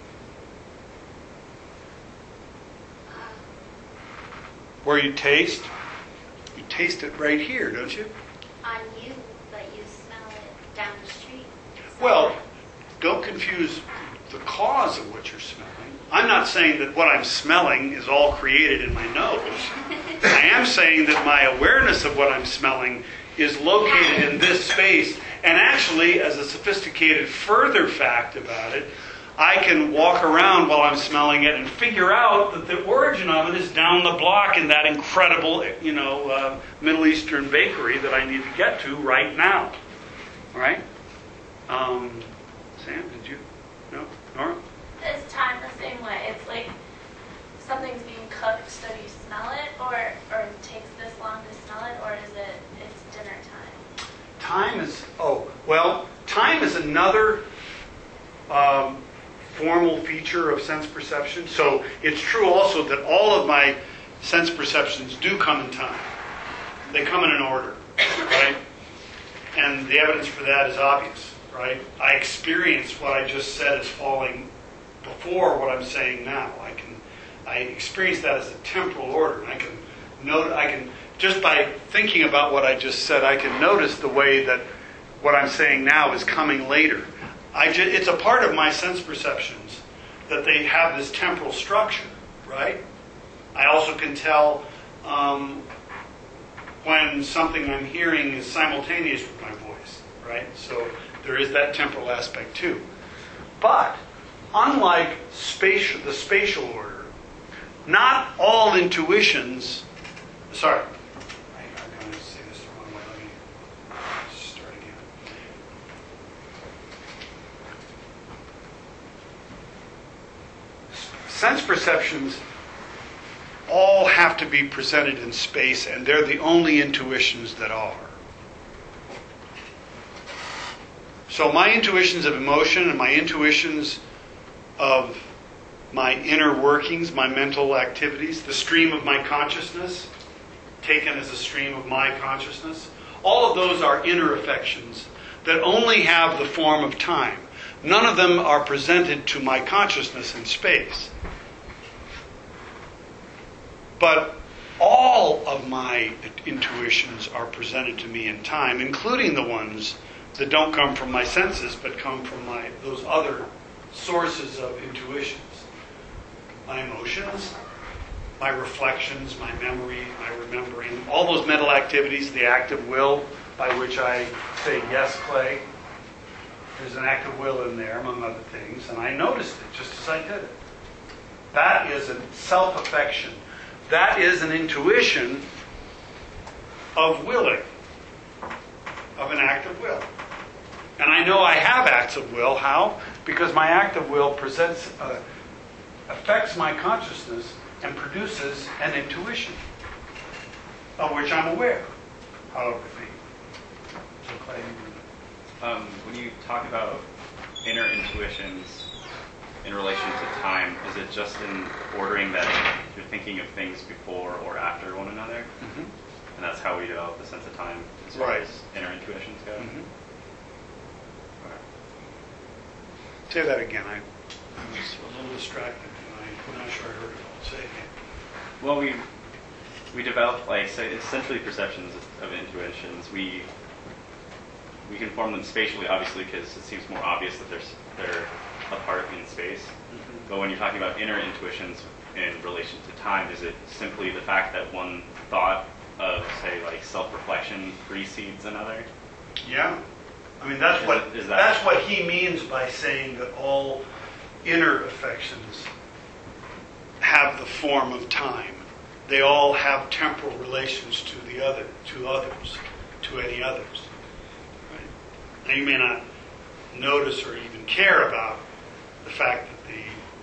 Where you taste? You taste it right here, don't you? On you, but you smell it down the street. Well, don't confuse the cause of what you're smelling. I'm not saying that what I'm smelling is all created in my nose. I am saying that my awareness of what I'm smelling is located in this space. And actually, as a sophisticated further fact about it, I can walk around while I'm smelling it and figure out that the origin of it is down the block in that incredible, you know, uh, Middle Eastern bakery that I need to get to right now. All right? Um, Sam, did you? No? Nora? Is time the same way? It's like something's being cooked, so you smell it, or or it takes this long to smell it, or is it it's dinner time? Time is, oh, well, time is another um, formal feature of sense perception. So it's true also that all of my sense perceptions do come in time. They come in an order, right? And the evidence for that is obvious, right? I experience what I just said as falling before what I'm saying now. I can, I experience that as a temporal order. And I can note, I can, just by thinking about what I just said, I can notice the way that what I'm saying now is coming later. I ju- it's a part of my sense perceptions that they have this temporal structure, right? I also can tell um, when something I'm hearing is simultaneous with my voice, right? So there is that temporal aspect too. But unlike spatial, the spatial order, not all intuitions, sorry, I, I'm going to say this the wrong way. Let me start again. Sense perceptions all have to be presented in space, and they're the only intuitions that are. So my intuitions of emotion and my intuitions of my inner workings, my mental activities, the stream of my consciousness, taken as a stream of my consciousness, all of those are inner affections that only have the form of time. None of them are presented to my consciousness in space. But all of my intuitions are presented to me in time, including the ones that don't come from my senses, but come from my those other sources of intuitions. My emotions, my reflections, my memory, my remembering, all those mental activities, the active will by which I say, yes, Clay. There's an active will in there, among other things, and I noticed it just as I did it. That is a self-affection. That is an intuition of willing, of an act of will. And I know I have acts of will. How? Because my act of will presents, uh, affects my consciousness and produces an intuition of which I'm aware. However, so Clay, Um, when you talk about inner intuitions in relation to time, is it just in ordering that you're thinking of things before or after one another? mm-hmm. And that's how we develop the sense of time as far Right. as inner intuitions go? Mm-hmm. Okay. Say that again. I, I was a little distracted, and I'm not sure I heard it all. Say it again. Well, we we develop, like, say, essentially perceptions of, of intuitions. We we can form them spatially, obviously, because it seems more obvious that they're, s- they're apart in space. Mm-hmm. But when you're talking about inner intuitions in relation to time, is it simply the fact that one thought of, say, like self-reflection precedes another? Yeah. I mean, that's Is what it- is that- that's what he means by saying that all inner affections have the form of time. They all have temporal relations to the other, to others, to any others. Right? Now, you may not notice or even care about the fact that the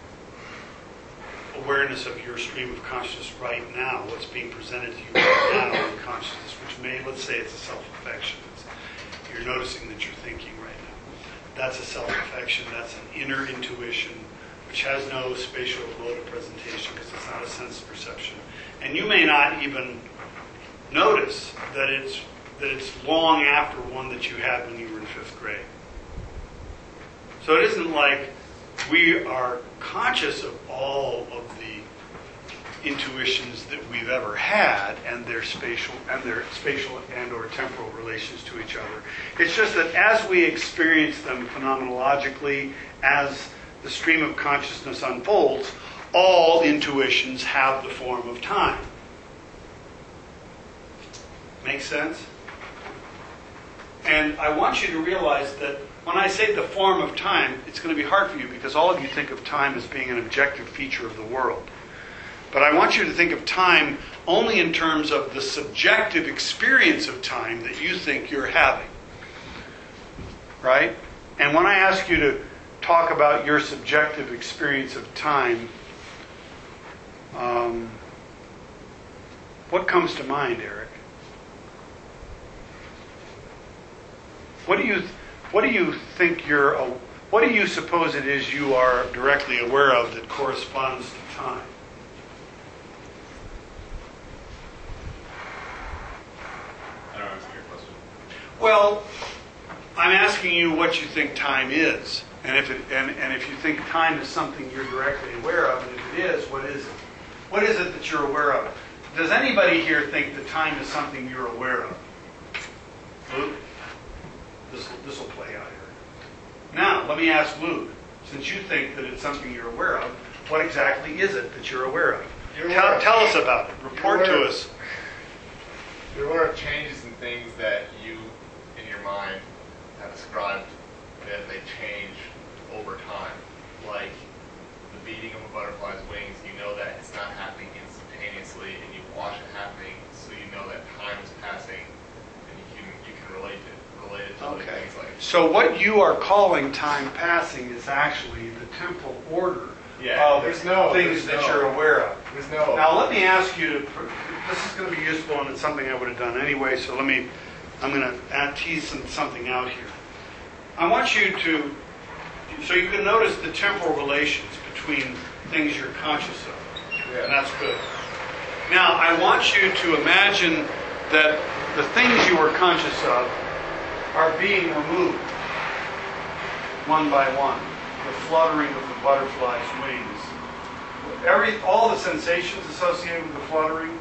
awareness of your stream of consciousness right now, what's being presented to you right now in consciousness, which may, let's say it's a self-affection. It's, you're noticing that you're thinking right now. That's a self-affection. That's an inner intuition, which has no spatial mode of presentation because it's not a sense perception. And you may not even notice that it's that it's long after one that you had when you were in fifth grade. So it isn't like we are conscious of all of the intuitions that we've ever had and their spatial and their spatial and or temporal relations to each other. It's just that as we experience them phenomenologically, as the stream of consciousness unfolds, all intuitions have the form of time. Make sense? And I want you to realize that when I say the form of time, it's going to be hard for you because all of you think of time as being an objective feature of the world. But I want you to think of time only in terms of the subjective experience of time that you think you're having. Right? And when I ask you to talk about your subjective experience of time, um, what comes to mind, Eric? What do you what do you think you're what do you suppose it is you are directly aware of that corresponds to time? I don't understand your question. Well, I'm asking you what you think time is. And if it and, and if you think time is something you're directly aware of, and if it is, what is it? What is it that you're aware of? Does anybody here think that time is something you're aware of? Luke? This this will play out here. Now, let me ask Luke, since you think that it's something you're aware of, what exactly is it that you're aware of? You're Tell, aware of- tell us about it. Report You're to aware of- us. There are changes in things that you, in your mind, have described that they change over time. Like the beating of a butterfly's wings, you know that it's not happening instantaneously, and you watch it happening, so you know that time is passing, and you can you can relate it relate it to other Okay. things like So what you are calling time passing is actually the temporal order Yeah, of there's no- things there's that no- you're aware of. there's no Now let me ask you to. This is going to be useful, and it's something I would have done anyway. So let me. I'm going to add, tease some, something out here. I want you to. So you can notice the temporal relations between things you're conscious of, Yeah. and that's good. Now I want you to imagine that the things you are conscious of are being removed one by one. The fluttering of the butterfly's wings. every, all the sensations associated with the fluttering.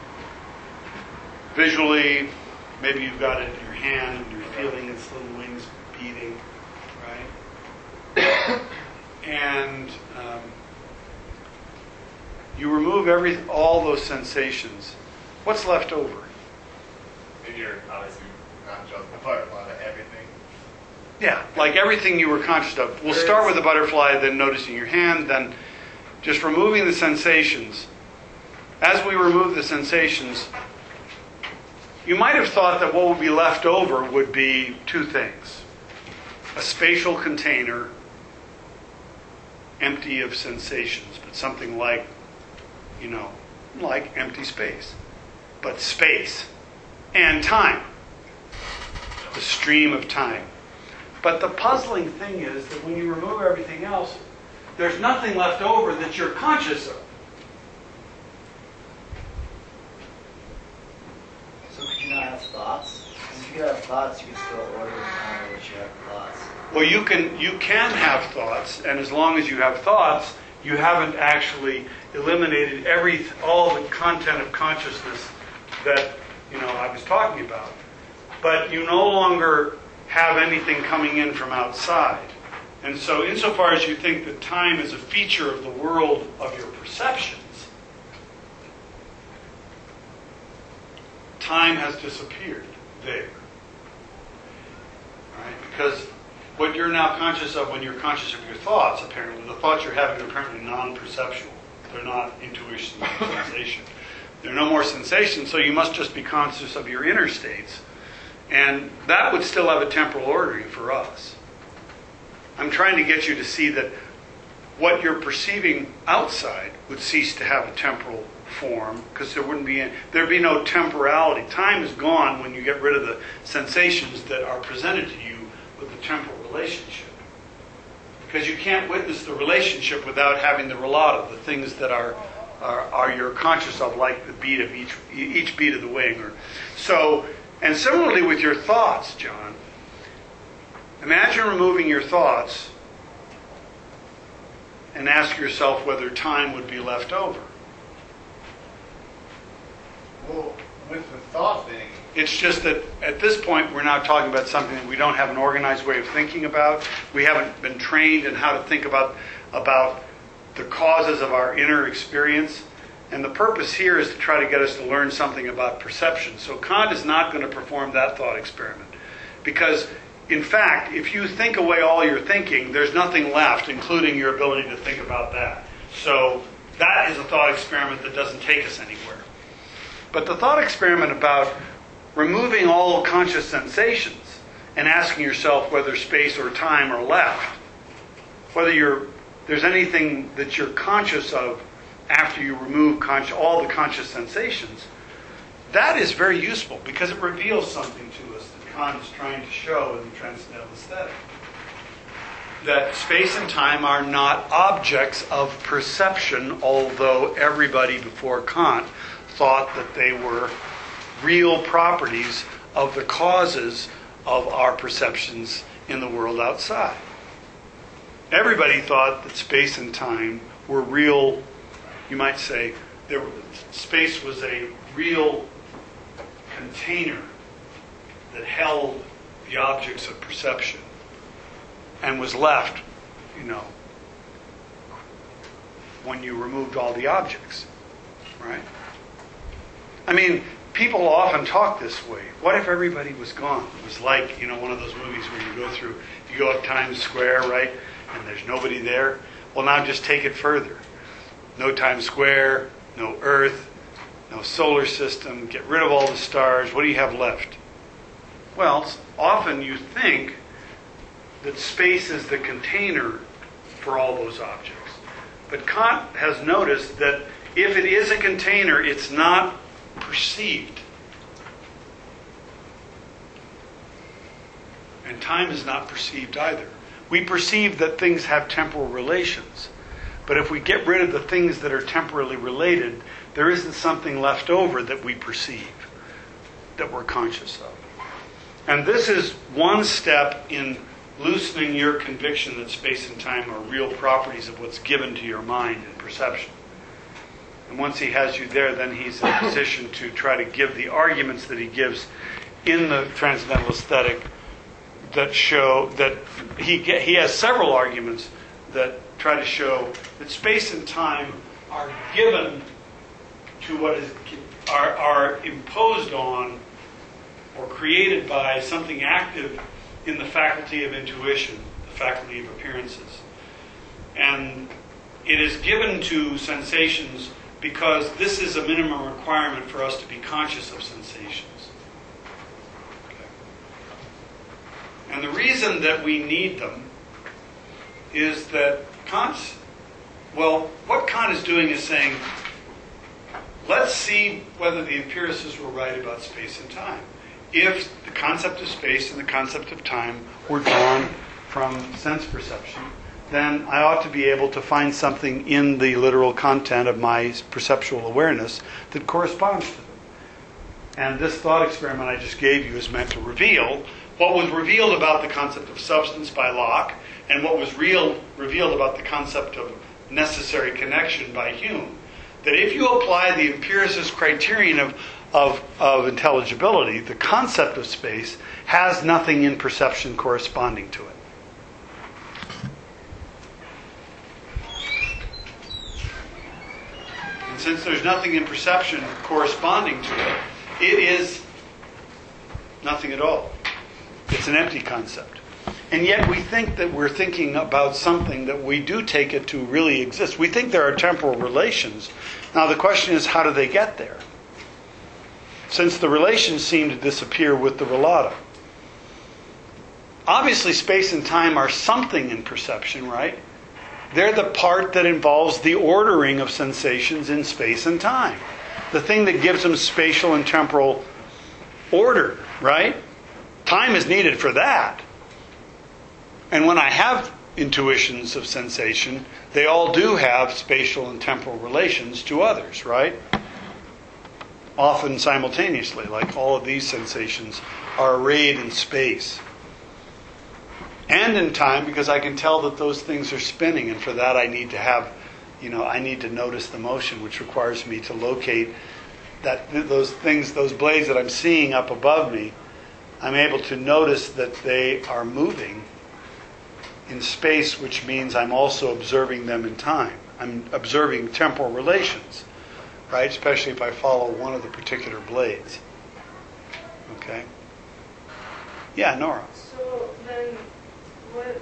Visually, maybe you've got it in your hand, and you're feeling its little wings beating, right? And um, you remove every, all those sensations. What's left over? And you're obviously not just the butterfly, but everything. Yeah, like everything you were conscious of. We'll start with the butterfly, then noticing your hand, then just removing the sensations. As we remove the sensations, you might have thought that what would be left over would be two things. A spatial container empty of sensations, but something like, you know, like empty space. But space and time. The stream of time. But the puzzling thing is that when you remove everything else, there's nothing left over that you're conscious of. So could you not have thoughts? Because if you could have thoughts, you could still order the time in which you have thoughts. Well, you can you can have thoughts, and as long as you have thoughts, you haven't actually eliminated every all the content of consciousness that, you know, I was talking about. But you no longer have anything coming in from outside. And so insofar as you think that time is a feature of the world of your perceptions, time has disappeared there. Right? Because what you're now conscious of when you're conscious of your thoughts, apparently, the thoughts you're having are apparently non-perceptual. They're not intuition or sensation. There are no more sensations, so you must just be conscious of your inner states. And that would still have a temporal ordering for us. I'm trying to get you to see that what you're perceiving outside would cease to have a temporal form, because there wouldn't be any, there'd be no temporality. Time is gone when you get rid of the sensations that are presented to you with the temporal relationship. Because you can't witness the relationship without having the relata, the things that are are, are you're conscious of, like the beat of each each beat of the wing. Or so. And similarly with your thoughts, John, imagine removing your thoughts and ask yourself whether time would be left over. Well, with the thought thing, It's just that at this point we're now talking about something that we don't have an organized way of thinking about. We haven't been trained in how to think about, about the causes of our inner experience. And the purpose here is to try to get us to learn something about perception. So Kant is not going to perform that thought experiment. Because, in fact, if you think away all your thinking, there's nothing left, including your ability to think about that. So that is a thought experiment that doesn't take us anywhere. But the thought experiment about removing all conscious sensations and asking yourself whether space or time are left, whether you're, there's anything that you're conscious of after you remove consci- all the conscious sensations, that is very useful because it reveals something to us that Kant is trying to show in the Transcendental Aesthetic. That space and time are not objects of perception, although everybody before Kant thought that they were real properties of the causes of our perceptions in the world outside. Everybody thought that space and time were real. You might say there, space was a real container that held the objects of perception and was left, you know, when you removed all the objects, right? I mean, people often talk this way. What if everybody was gone? It was like, you know, one of those movies where you go through, you go up Times Square, right, and there's nobody there. Well, now just take it further. No Times Square, no Earth, no solar system, get rid of all the stars. What do you have left? Well, often you think that space is the container for all those objects. But Kant has noticed that if it is a container, it's not perceived. And time is not perceived either. We perceive that things have temporal relations. But if we get rid of the things that are temporally related, there isn't something left over that we perceive, that we're conscious of. And this is one step in loosening your conviction that space and time are real properties of what's given to your mind and perception. And once he has you there, then he's in a position to try to give the arguments that he gives in the Transcendental Aesthetic that show that he ge- he has several arguments that try to show that space and time are given to what is are, are imposed on or created by something active in the faculty of intuition, the faculty of appearances. And it is given to sensations because this is a minimum requirement for us to be conscious of sensations. And the reason that we need them is that Kant's, well, what Kant is doing is saying, let's see whether the empiricists were right about space and time. If the concept of space and the concept of time were drawn from sense perception, then I ought to be able to find something in the literal content of my perceptual awareness that corresponds to them. And this thought experiment I just gave you is meant to reveal what was revealed about the concept of substance by Locke and what was real, revealed about the concept of necessary connection by Hume. That if you apply the empiricist criterion of, of, of intelligibility, the concept of space has nothing in perception corresponding to it. And since there's nothing in perception corresponding to it, it is nothing at all. It's an empty concept. And yet we think that we're thinking about something that we do take it to really exist. We think there are temporal relations. Now the question is, how do they get there? Since the relations seem to disappear with the relata. Obviously space and time are something in perception, right? They're the part that involves the ordering of sensations in space and time. The thing that gives them spatial and temporal order, right? Time is needed for that. And when I have intuitions of sensation, they all do have spatial and temporal relations to others, right? Often simultaneously, like all of these sensations are arrayed in space. And in time, because I can tell that those things are spinning, and for that I need to have, you know, I need to notice the motion, which requires me to locate that those things, those blades that I'm seeing up above me. I'm able to notice that they are moving in space, which means I'm also observing them in time. I'm observing temporal relations, right? Especially if I follow one of the particular blades. Okay? Yeah, Nora. So then, what,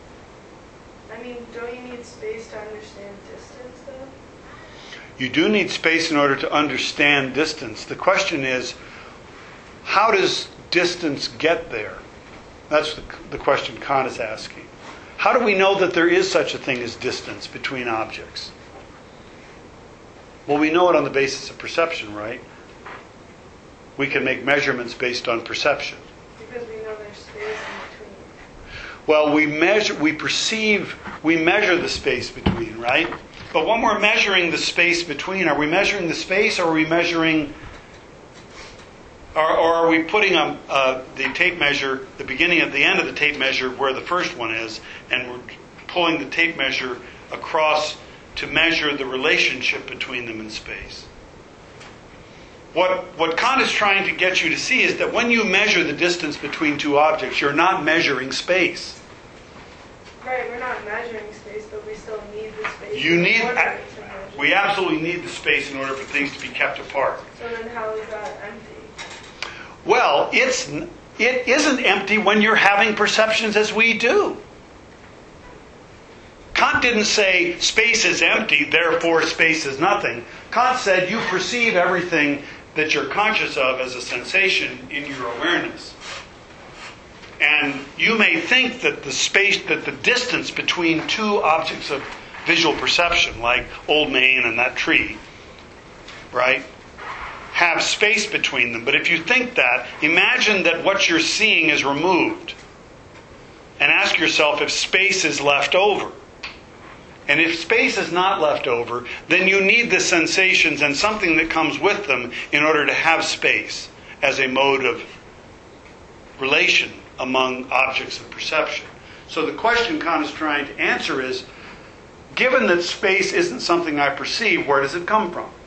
I mean, don't you need space to understand distance, though? You do need space in order to understand distance. The question is, how does distance get there? That's the, the question Kant is asking. How do we know that there is such a thing as distance between objects? Well, we know it on the basis of perception, right? We can make measurements based on perception. Because we know there's space in between. Well, we measure, we perceive, we measure the space between, right? But when we're measuring the space between, are we measuring the space or are we measuring, or, or are we putting a, uh, the tape measure, the beginning at the end of the tape measure where the first one is, and we're pulling the tape measure across to measure the relationship between them in space? What, what Kant is trying to get you to see is that when you measure the distance between two objects, you're not measuring space. Right, we're not measuring space, but we still need the space. You in need, order a- to measure. we absolutely need the space in order for things to be kept apart. So then how is that empty? Well, it's it isn't empty when you're having perceptions as we do. Kant didn't say space is empty, therefore space is nothing. Kant said you perceive everything that you're conscious of as a sensation in your awareness. And you may think that the space, that the distance between two objects of visual perception, like Old Main and that tree, right, have space between them. But if you think that, imagine that what you're seeing is removed. And ask yourself if space is left over. And if space is not left over, then you need the sensations and something that comes with them in order to have space as a mode of relation among objects of perception. So the question Kant is trying to answer is, given that space isn't something I perceive, where does it come from?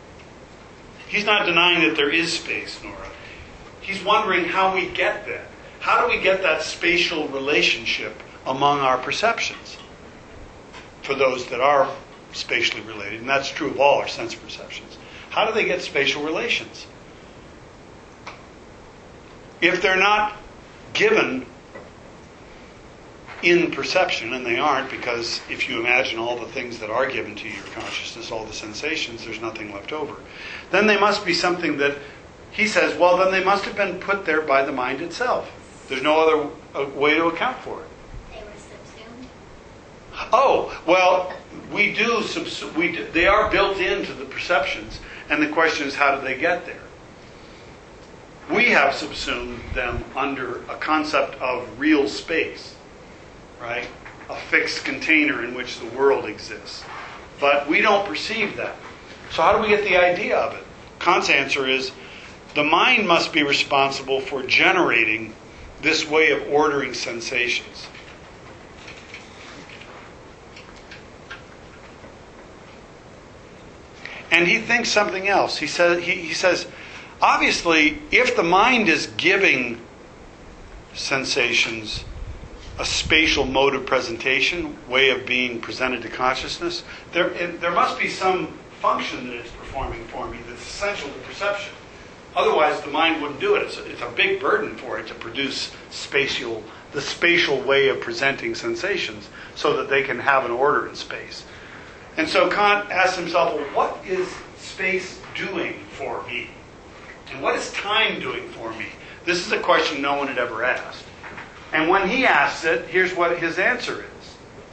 He's not denying that there is space, Nora. He's wondering how we get that. How do we get that spatial relationship among our perceptions? For those that are spatially related, and that's true of all our sense perceptions. How do they get spatial relations? If they're not given in perception, and they aren't, because if you imagine all the things that are given to your consciousness, all the sensations, there's nothing left over, then they must be something that, he says, well, then they must have been put there by the mind itself. There's no other uh, way to account for it. They were subsumed. Oh, well, we do, subs- we do, they are built into the perceptions, and the question is, how did they get there? We have subsumed them under a concept of real space, right? A fixed container in which the world exists. But we don't perceive that. So how do we get the idea of it? Kant's answer is, the mind must be responsible for generating this way of ordering sensations. And he thinks something else. He says, he, he says, obviously, if the mind is giving sensations a spatial mode of presentation, way of being presented to consciousness, there, it, there must be some function that it's performing for me that's essential to perception. Otherwise, the mind wouldn't do it. It's a, it's a big burden for it to produce spatial, the spatial way of presenting sensations so that they can have an order in space. And so Kant asks himself, well, what is space doing for me? And what is time doing for me? This is a question no one had ever asked. And when he asks it, here's what his answer is.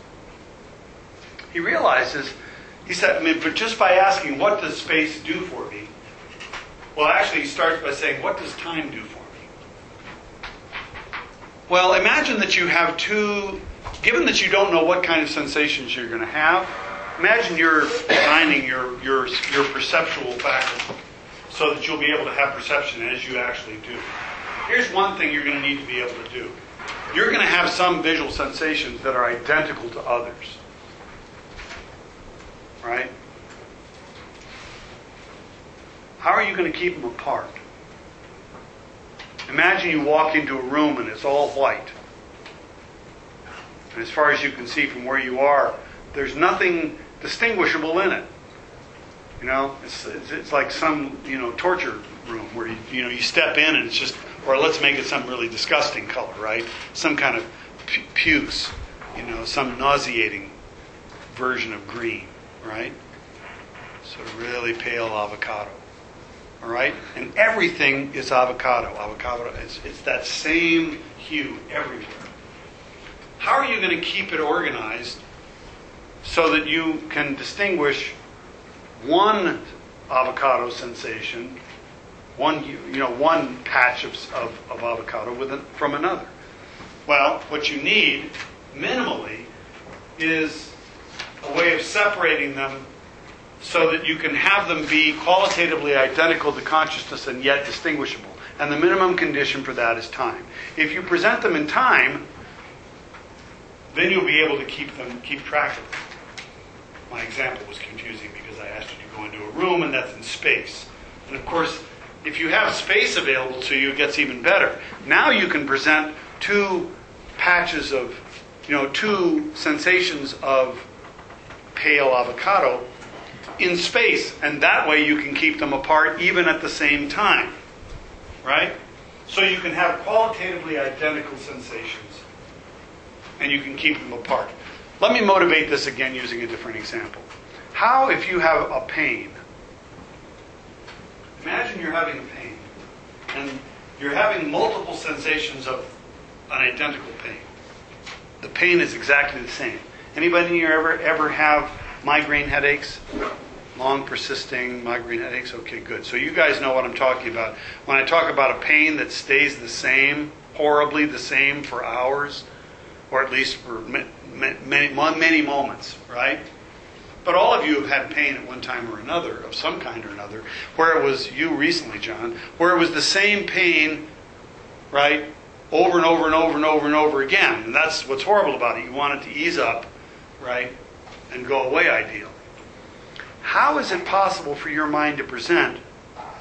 He realizes, he said, I mean, but just by asking, what does space do for me? Well, actually, he starts by saying, what does time do for me? Well, imagine that you have two, given that you don't know what kind of sensations you're going to have, imagine you're designing your, your, your perceptual faculty so that you'll be able to have perception as you actually do. Here's one thing you're going to need to be able to do. You're going to have some visual sensations that are identical to others. Right? How are you going to keep them apart? Imagine you walk into a room and it's all white. And as far as you can see from where you are, there's nothing distinguishable in it. You know, it's, it's, it's like some, you know, torture room where you, you know, you step in and it's just, or let's make it some really disgusting color, right? Some kind of pu- puce, you know, some nauseating version of green, right? So really pale avocado. All right? And everything is avocado. Avocado, it's, it's that same hue everywhere. How are you going to keep it organized so that you can distinguish one avocado sensation, one you know one patch of, of, of avocado with a, from another? Well, what you need, minimally, is a way of separating them so that you can have them be qualitatively identical to consciousness and yet distinguishable. And the minimum condition for that is time. If you present them in time, then you'll be able to keep them, keep track of them. My example was confusing because I asked you to go into a room and that's in space. And of course, if you have space available to you, it gets even better. Now you can present two patches of, you know, two sensations of pale avocado in space, and that way you can keep them apart even at the same time, right? So you can have qualitatively identical sensations, and you can keep them apart. Let me motivate this again using a different example. How if you have a pain? Imagine you're having a pain, and you're having multiple sensations of an identical pain. The pain is exactly the same. Anybody here ever ever have migraine headaches? Long persisting migraine headaches? Okay, good. So you guys know what I'm talking about. When I talk about a pain that stays the same, horribly the same for hours, or at least for many, many, many moments, right? But all of you have had pain at one time or another, of some kind or another, where it was, you recently, John, where it was the same pain, right, over and over and over and over and over again. And that's what's horrible about it. You want it to ease up, right, and go away ideally. How is it possible for your mind to present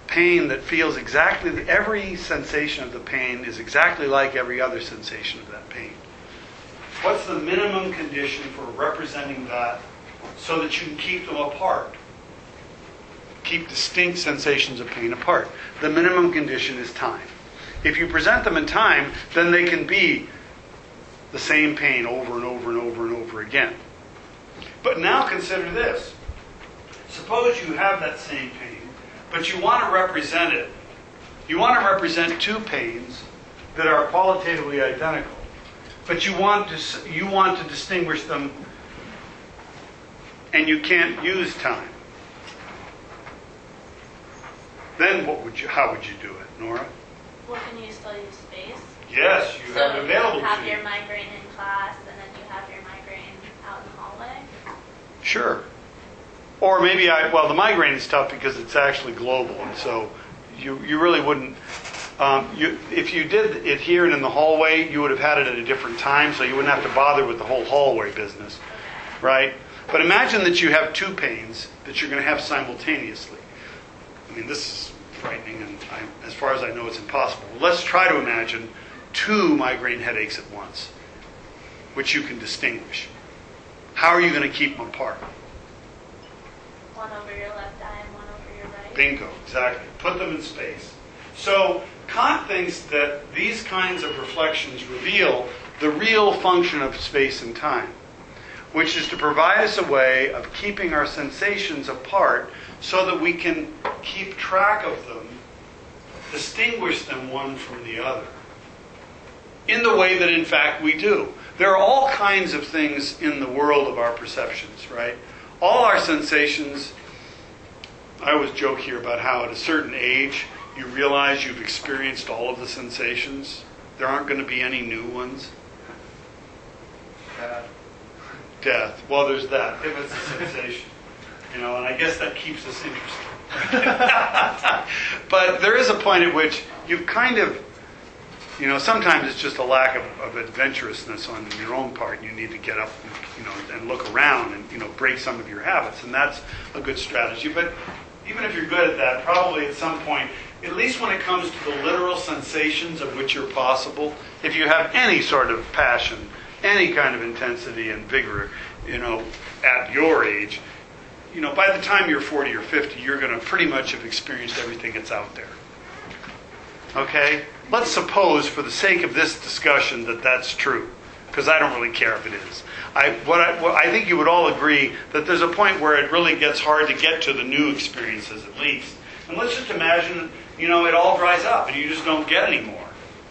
pain that feels exactly, every sensation of the pain is exactly like every other sensation of that pain. What's the minimum condition for representing that so that you can keep them apart? Keep distinct sensations of pain apart. The minimum condition is time. If you present them in time, then they can be the same pain over and over and over and over again. But now consider this. Suppose you have that same pain, but you want to represent it. You want to represent two pains that are qualitatively identical, but you want to you want to distinguish them, and you can't use time. Then what would you? How would you do it, Nora? Well, can you still use space? Yes, you so have it available you have to you. your migraine in class, and then you have your migraine out in the hallway? Sure. Or maybe I, well, the migraine is tough because it's actually global, and so you you really wouldn't, um, you if you did it here and in the hallway, you would have had it at a different time, so you wouldn't have to bother with the whole hallway business, right? But imagine that you have two pains that you're going to have simultaneously. I mean, this is frightening, and I, as far as I know, it's impossible. Let's try to imagine two migraine headaches at once, which you can distinguish. How are you going to keep them apart? One over your left eye and one over your right. Bingo, exactly. Put them in space. So Kant thinks that these kinds of reflections reveal the real function of space and time, which is to provide us a way of keeping our sensations apart so that we can keep track of them, distinguish them one from the other, in the way that in fact we do. There are all kinds of things in the world of our perceptions, right? All our sensations, I always joke here about how at a certain age you realize you've experienced all of the sensations. There aren't going to be any new ones. That. Death. Well, there's that, if it's a sensation. You know, and I guess that keeps us interested. But there is a point at which you've kind of, you know, sometimes it's just a lack of, of adventurousness on your own part, and you need to get up and, you know, and look around and, you know, break some of your habits, and that's a good strategy. But even if you're good at that, probably at some point, at least when it comes to the literal sensations of which you're possible, if you have any sort of passion, any kind of intensity and vigor, you know, at your age, you know, by the time you're forty or fifty, you're going to pretty much have experienced everything that's out there. Okay? Let's suppose, for the sake of this discussion, that that's true, because I don't really care if it is. I, what I, what I think you would all agree that there's a point where it really gets hard to get to the new experiences, at least. And let's just imagine, you know, it all dries up and you just don't get any more.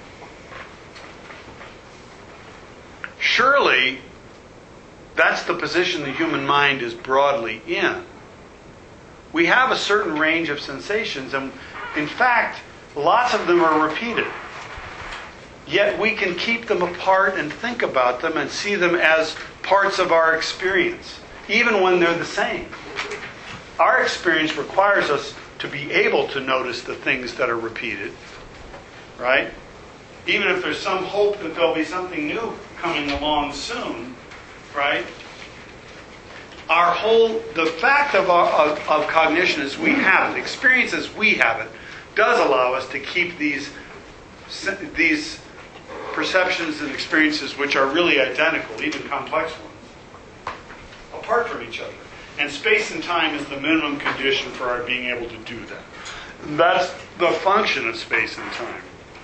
Surely, that's the position the human mind is broadly in. We have a certain range of sensations, and in fact, lots of them are repeated. Yet we can keep them apart and think about them and see them as parts of our experience, even when they're the same. Our experience requires us to be able to notice the things that are repeated, right? Even if there's some hope that there'll be something new coming along soon, right? Our whole, the fact of, our, of, of cognition as we have it, experience as we have it, does allow us to keep these these perceptions and experiences, which are really identical, even complex ones, apart from each other. And space and time is the minimum condition for our being able to do that. And that's the function of space and time.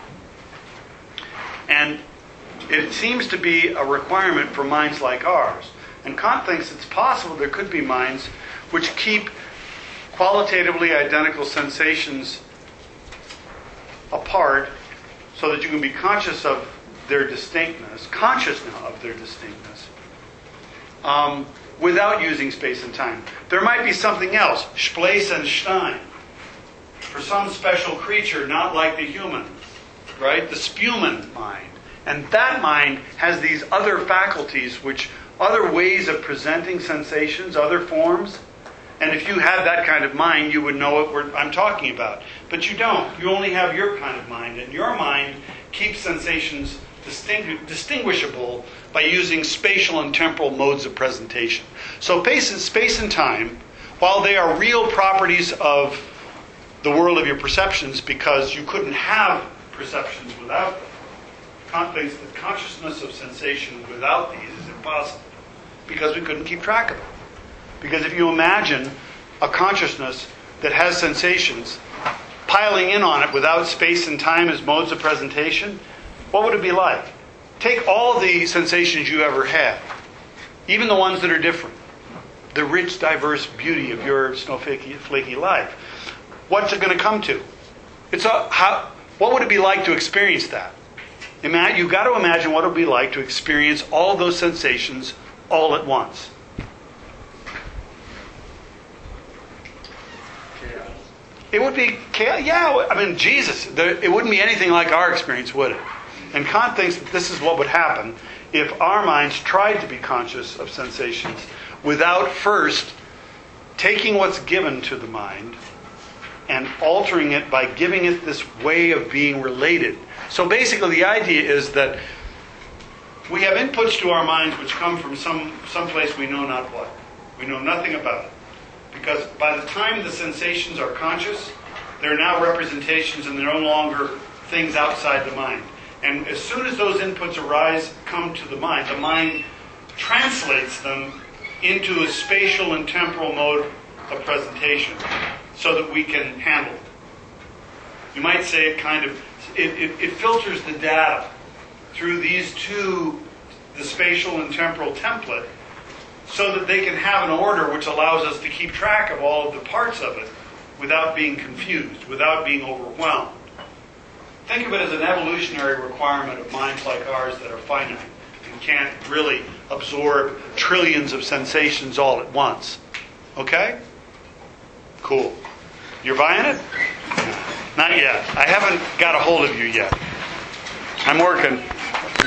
And it seems to be a requirement for minds like ours. And Kant thinks it's possible there could be minds which keep qualitatively identical sensations apart so that you can be conscious of their distinctness, conscious now of their distinctness, um, without using space and time. There might be something else, Splace and Stein, for some special creature not like the human, right? The spumen mind. And that mind has these other faculties, which other ways of presenting sensations, other forms. And if you had that kind of mind, you would know what we're, I'm talking about. But you don't. You only have your kind of mind. And your mind keeps sensations distingu- distinguishable by using spatial and temporal modes of presentation. So space and, space and time, while they are real properties of the world of your perceptions because you couldn't have perceptions without them. Kant thinks that consciousness of sensation without these is impossible because we couldn't keep track of it. Because if you imagine a consciousness that has sensations piling in on it without space and time as modes of presentation, what would it be like? Take all the sensations you ever had, even the ones that are different, the rich, diverse beauty of your snowflakey flaky life. What's it going to come to? It's a, how, what would it be like to experience that? Ima- you've got to imagine what it would be like to experience all those sensations all at once. Chaos. It would be chaos. Yeah, I mean, Jesus, there, it wouldn't be anything like our experience, would it? And Kant thinks that this is what would happen if our minds tried to be conscious of sensations without first taking what's given to the mind and altering it by giving it this way of being related. So basically the idea is that we have inputs to our minds which come from some someplace we know not what. We know nothing about it. Because by the time the sensations are conscious, they're now representations and they're no longer things outside the mind. And as soon as those inputs arise, come to the mind, the mind translates them into a spatial and temporal mode of presentation so that we can handle it. You might say it kind of, it, it, it filters the data through these two, the spatial and temporal template, so that they can have an order which allows us to keep track of all of the parts of it without being confused, without being overwhelmed. Think of it as an evolutionary requirement of minds like ours that are finite and can't really absorb trillions of sensations all at once. Okay? Cool. You're buying it? Not yet. I haven't got a hold of you yet. I'm working.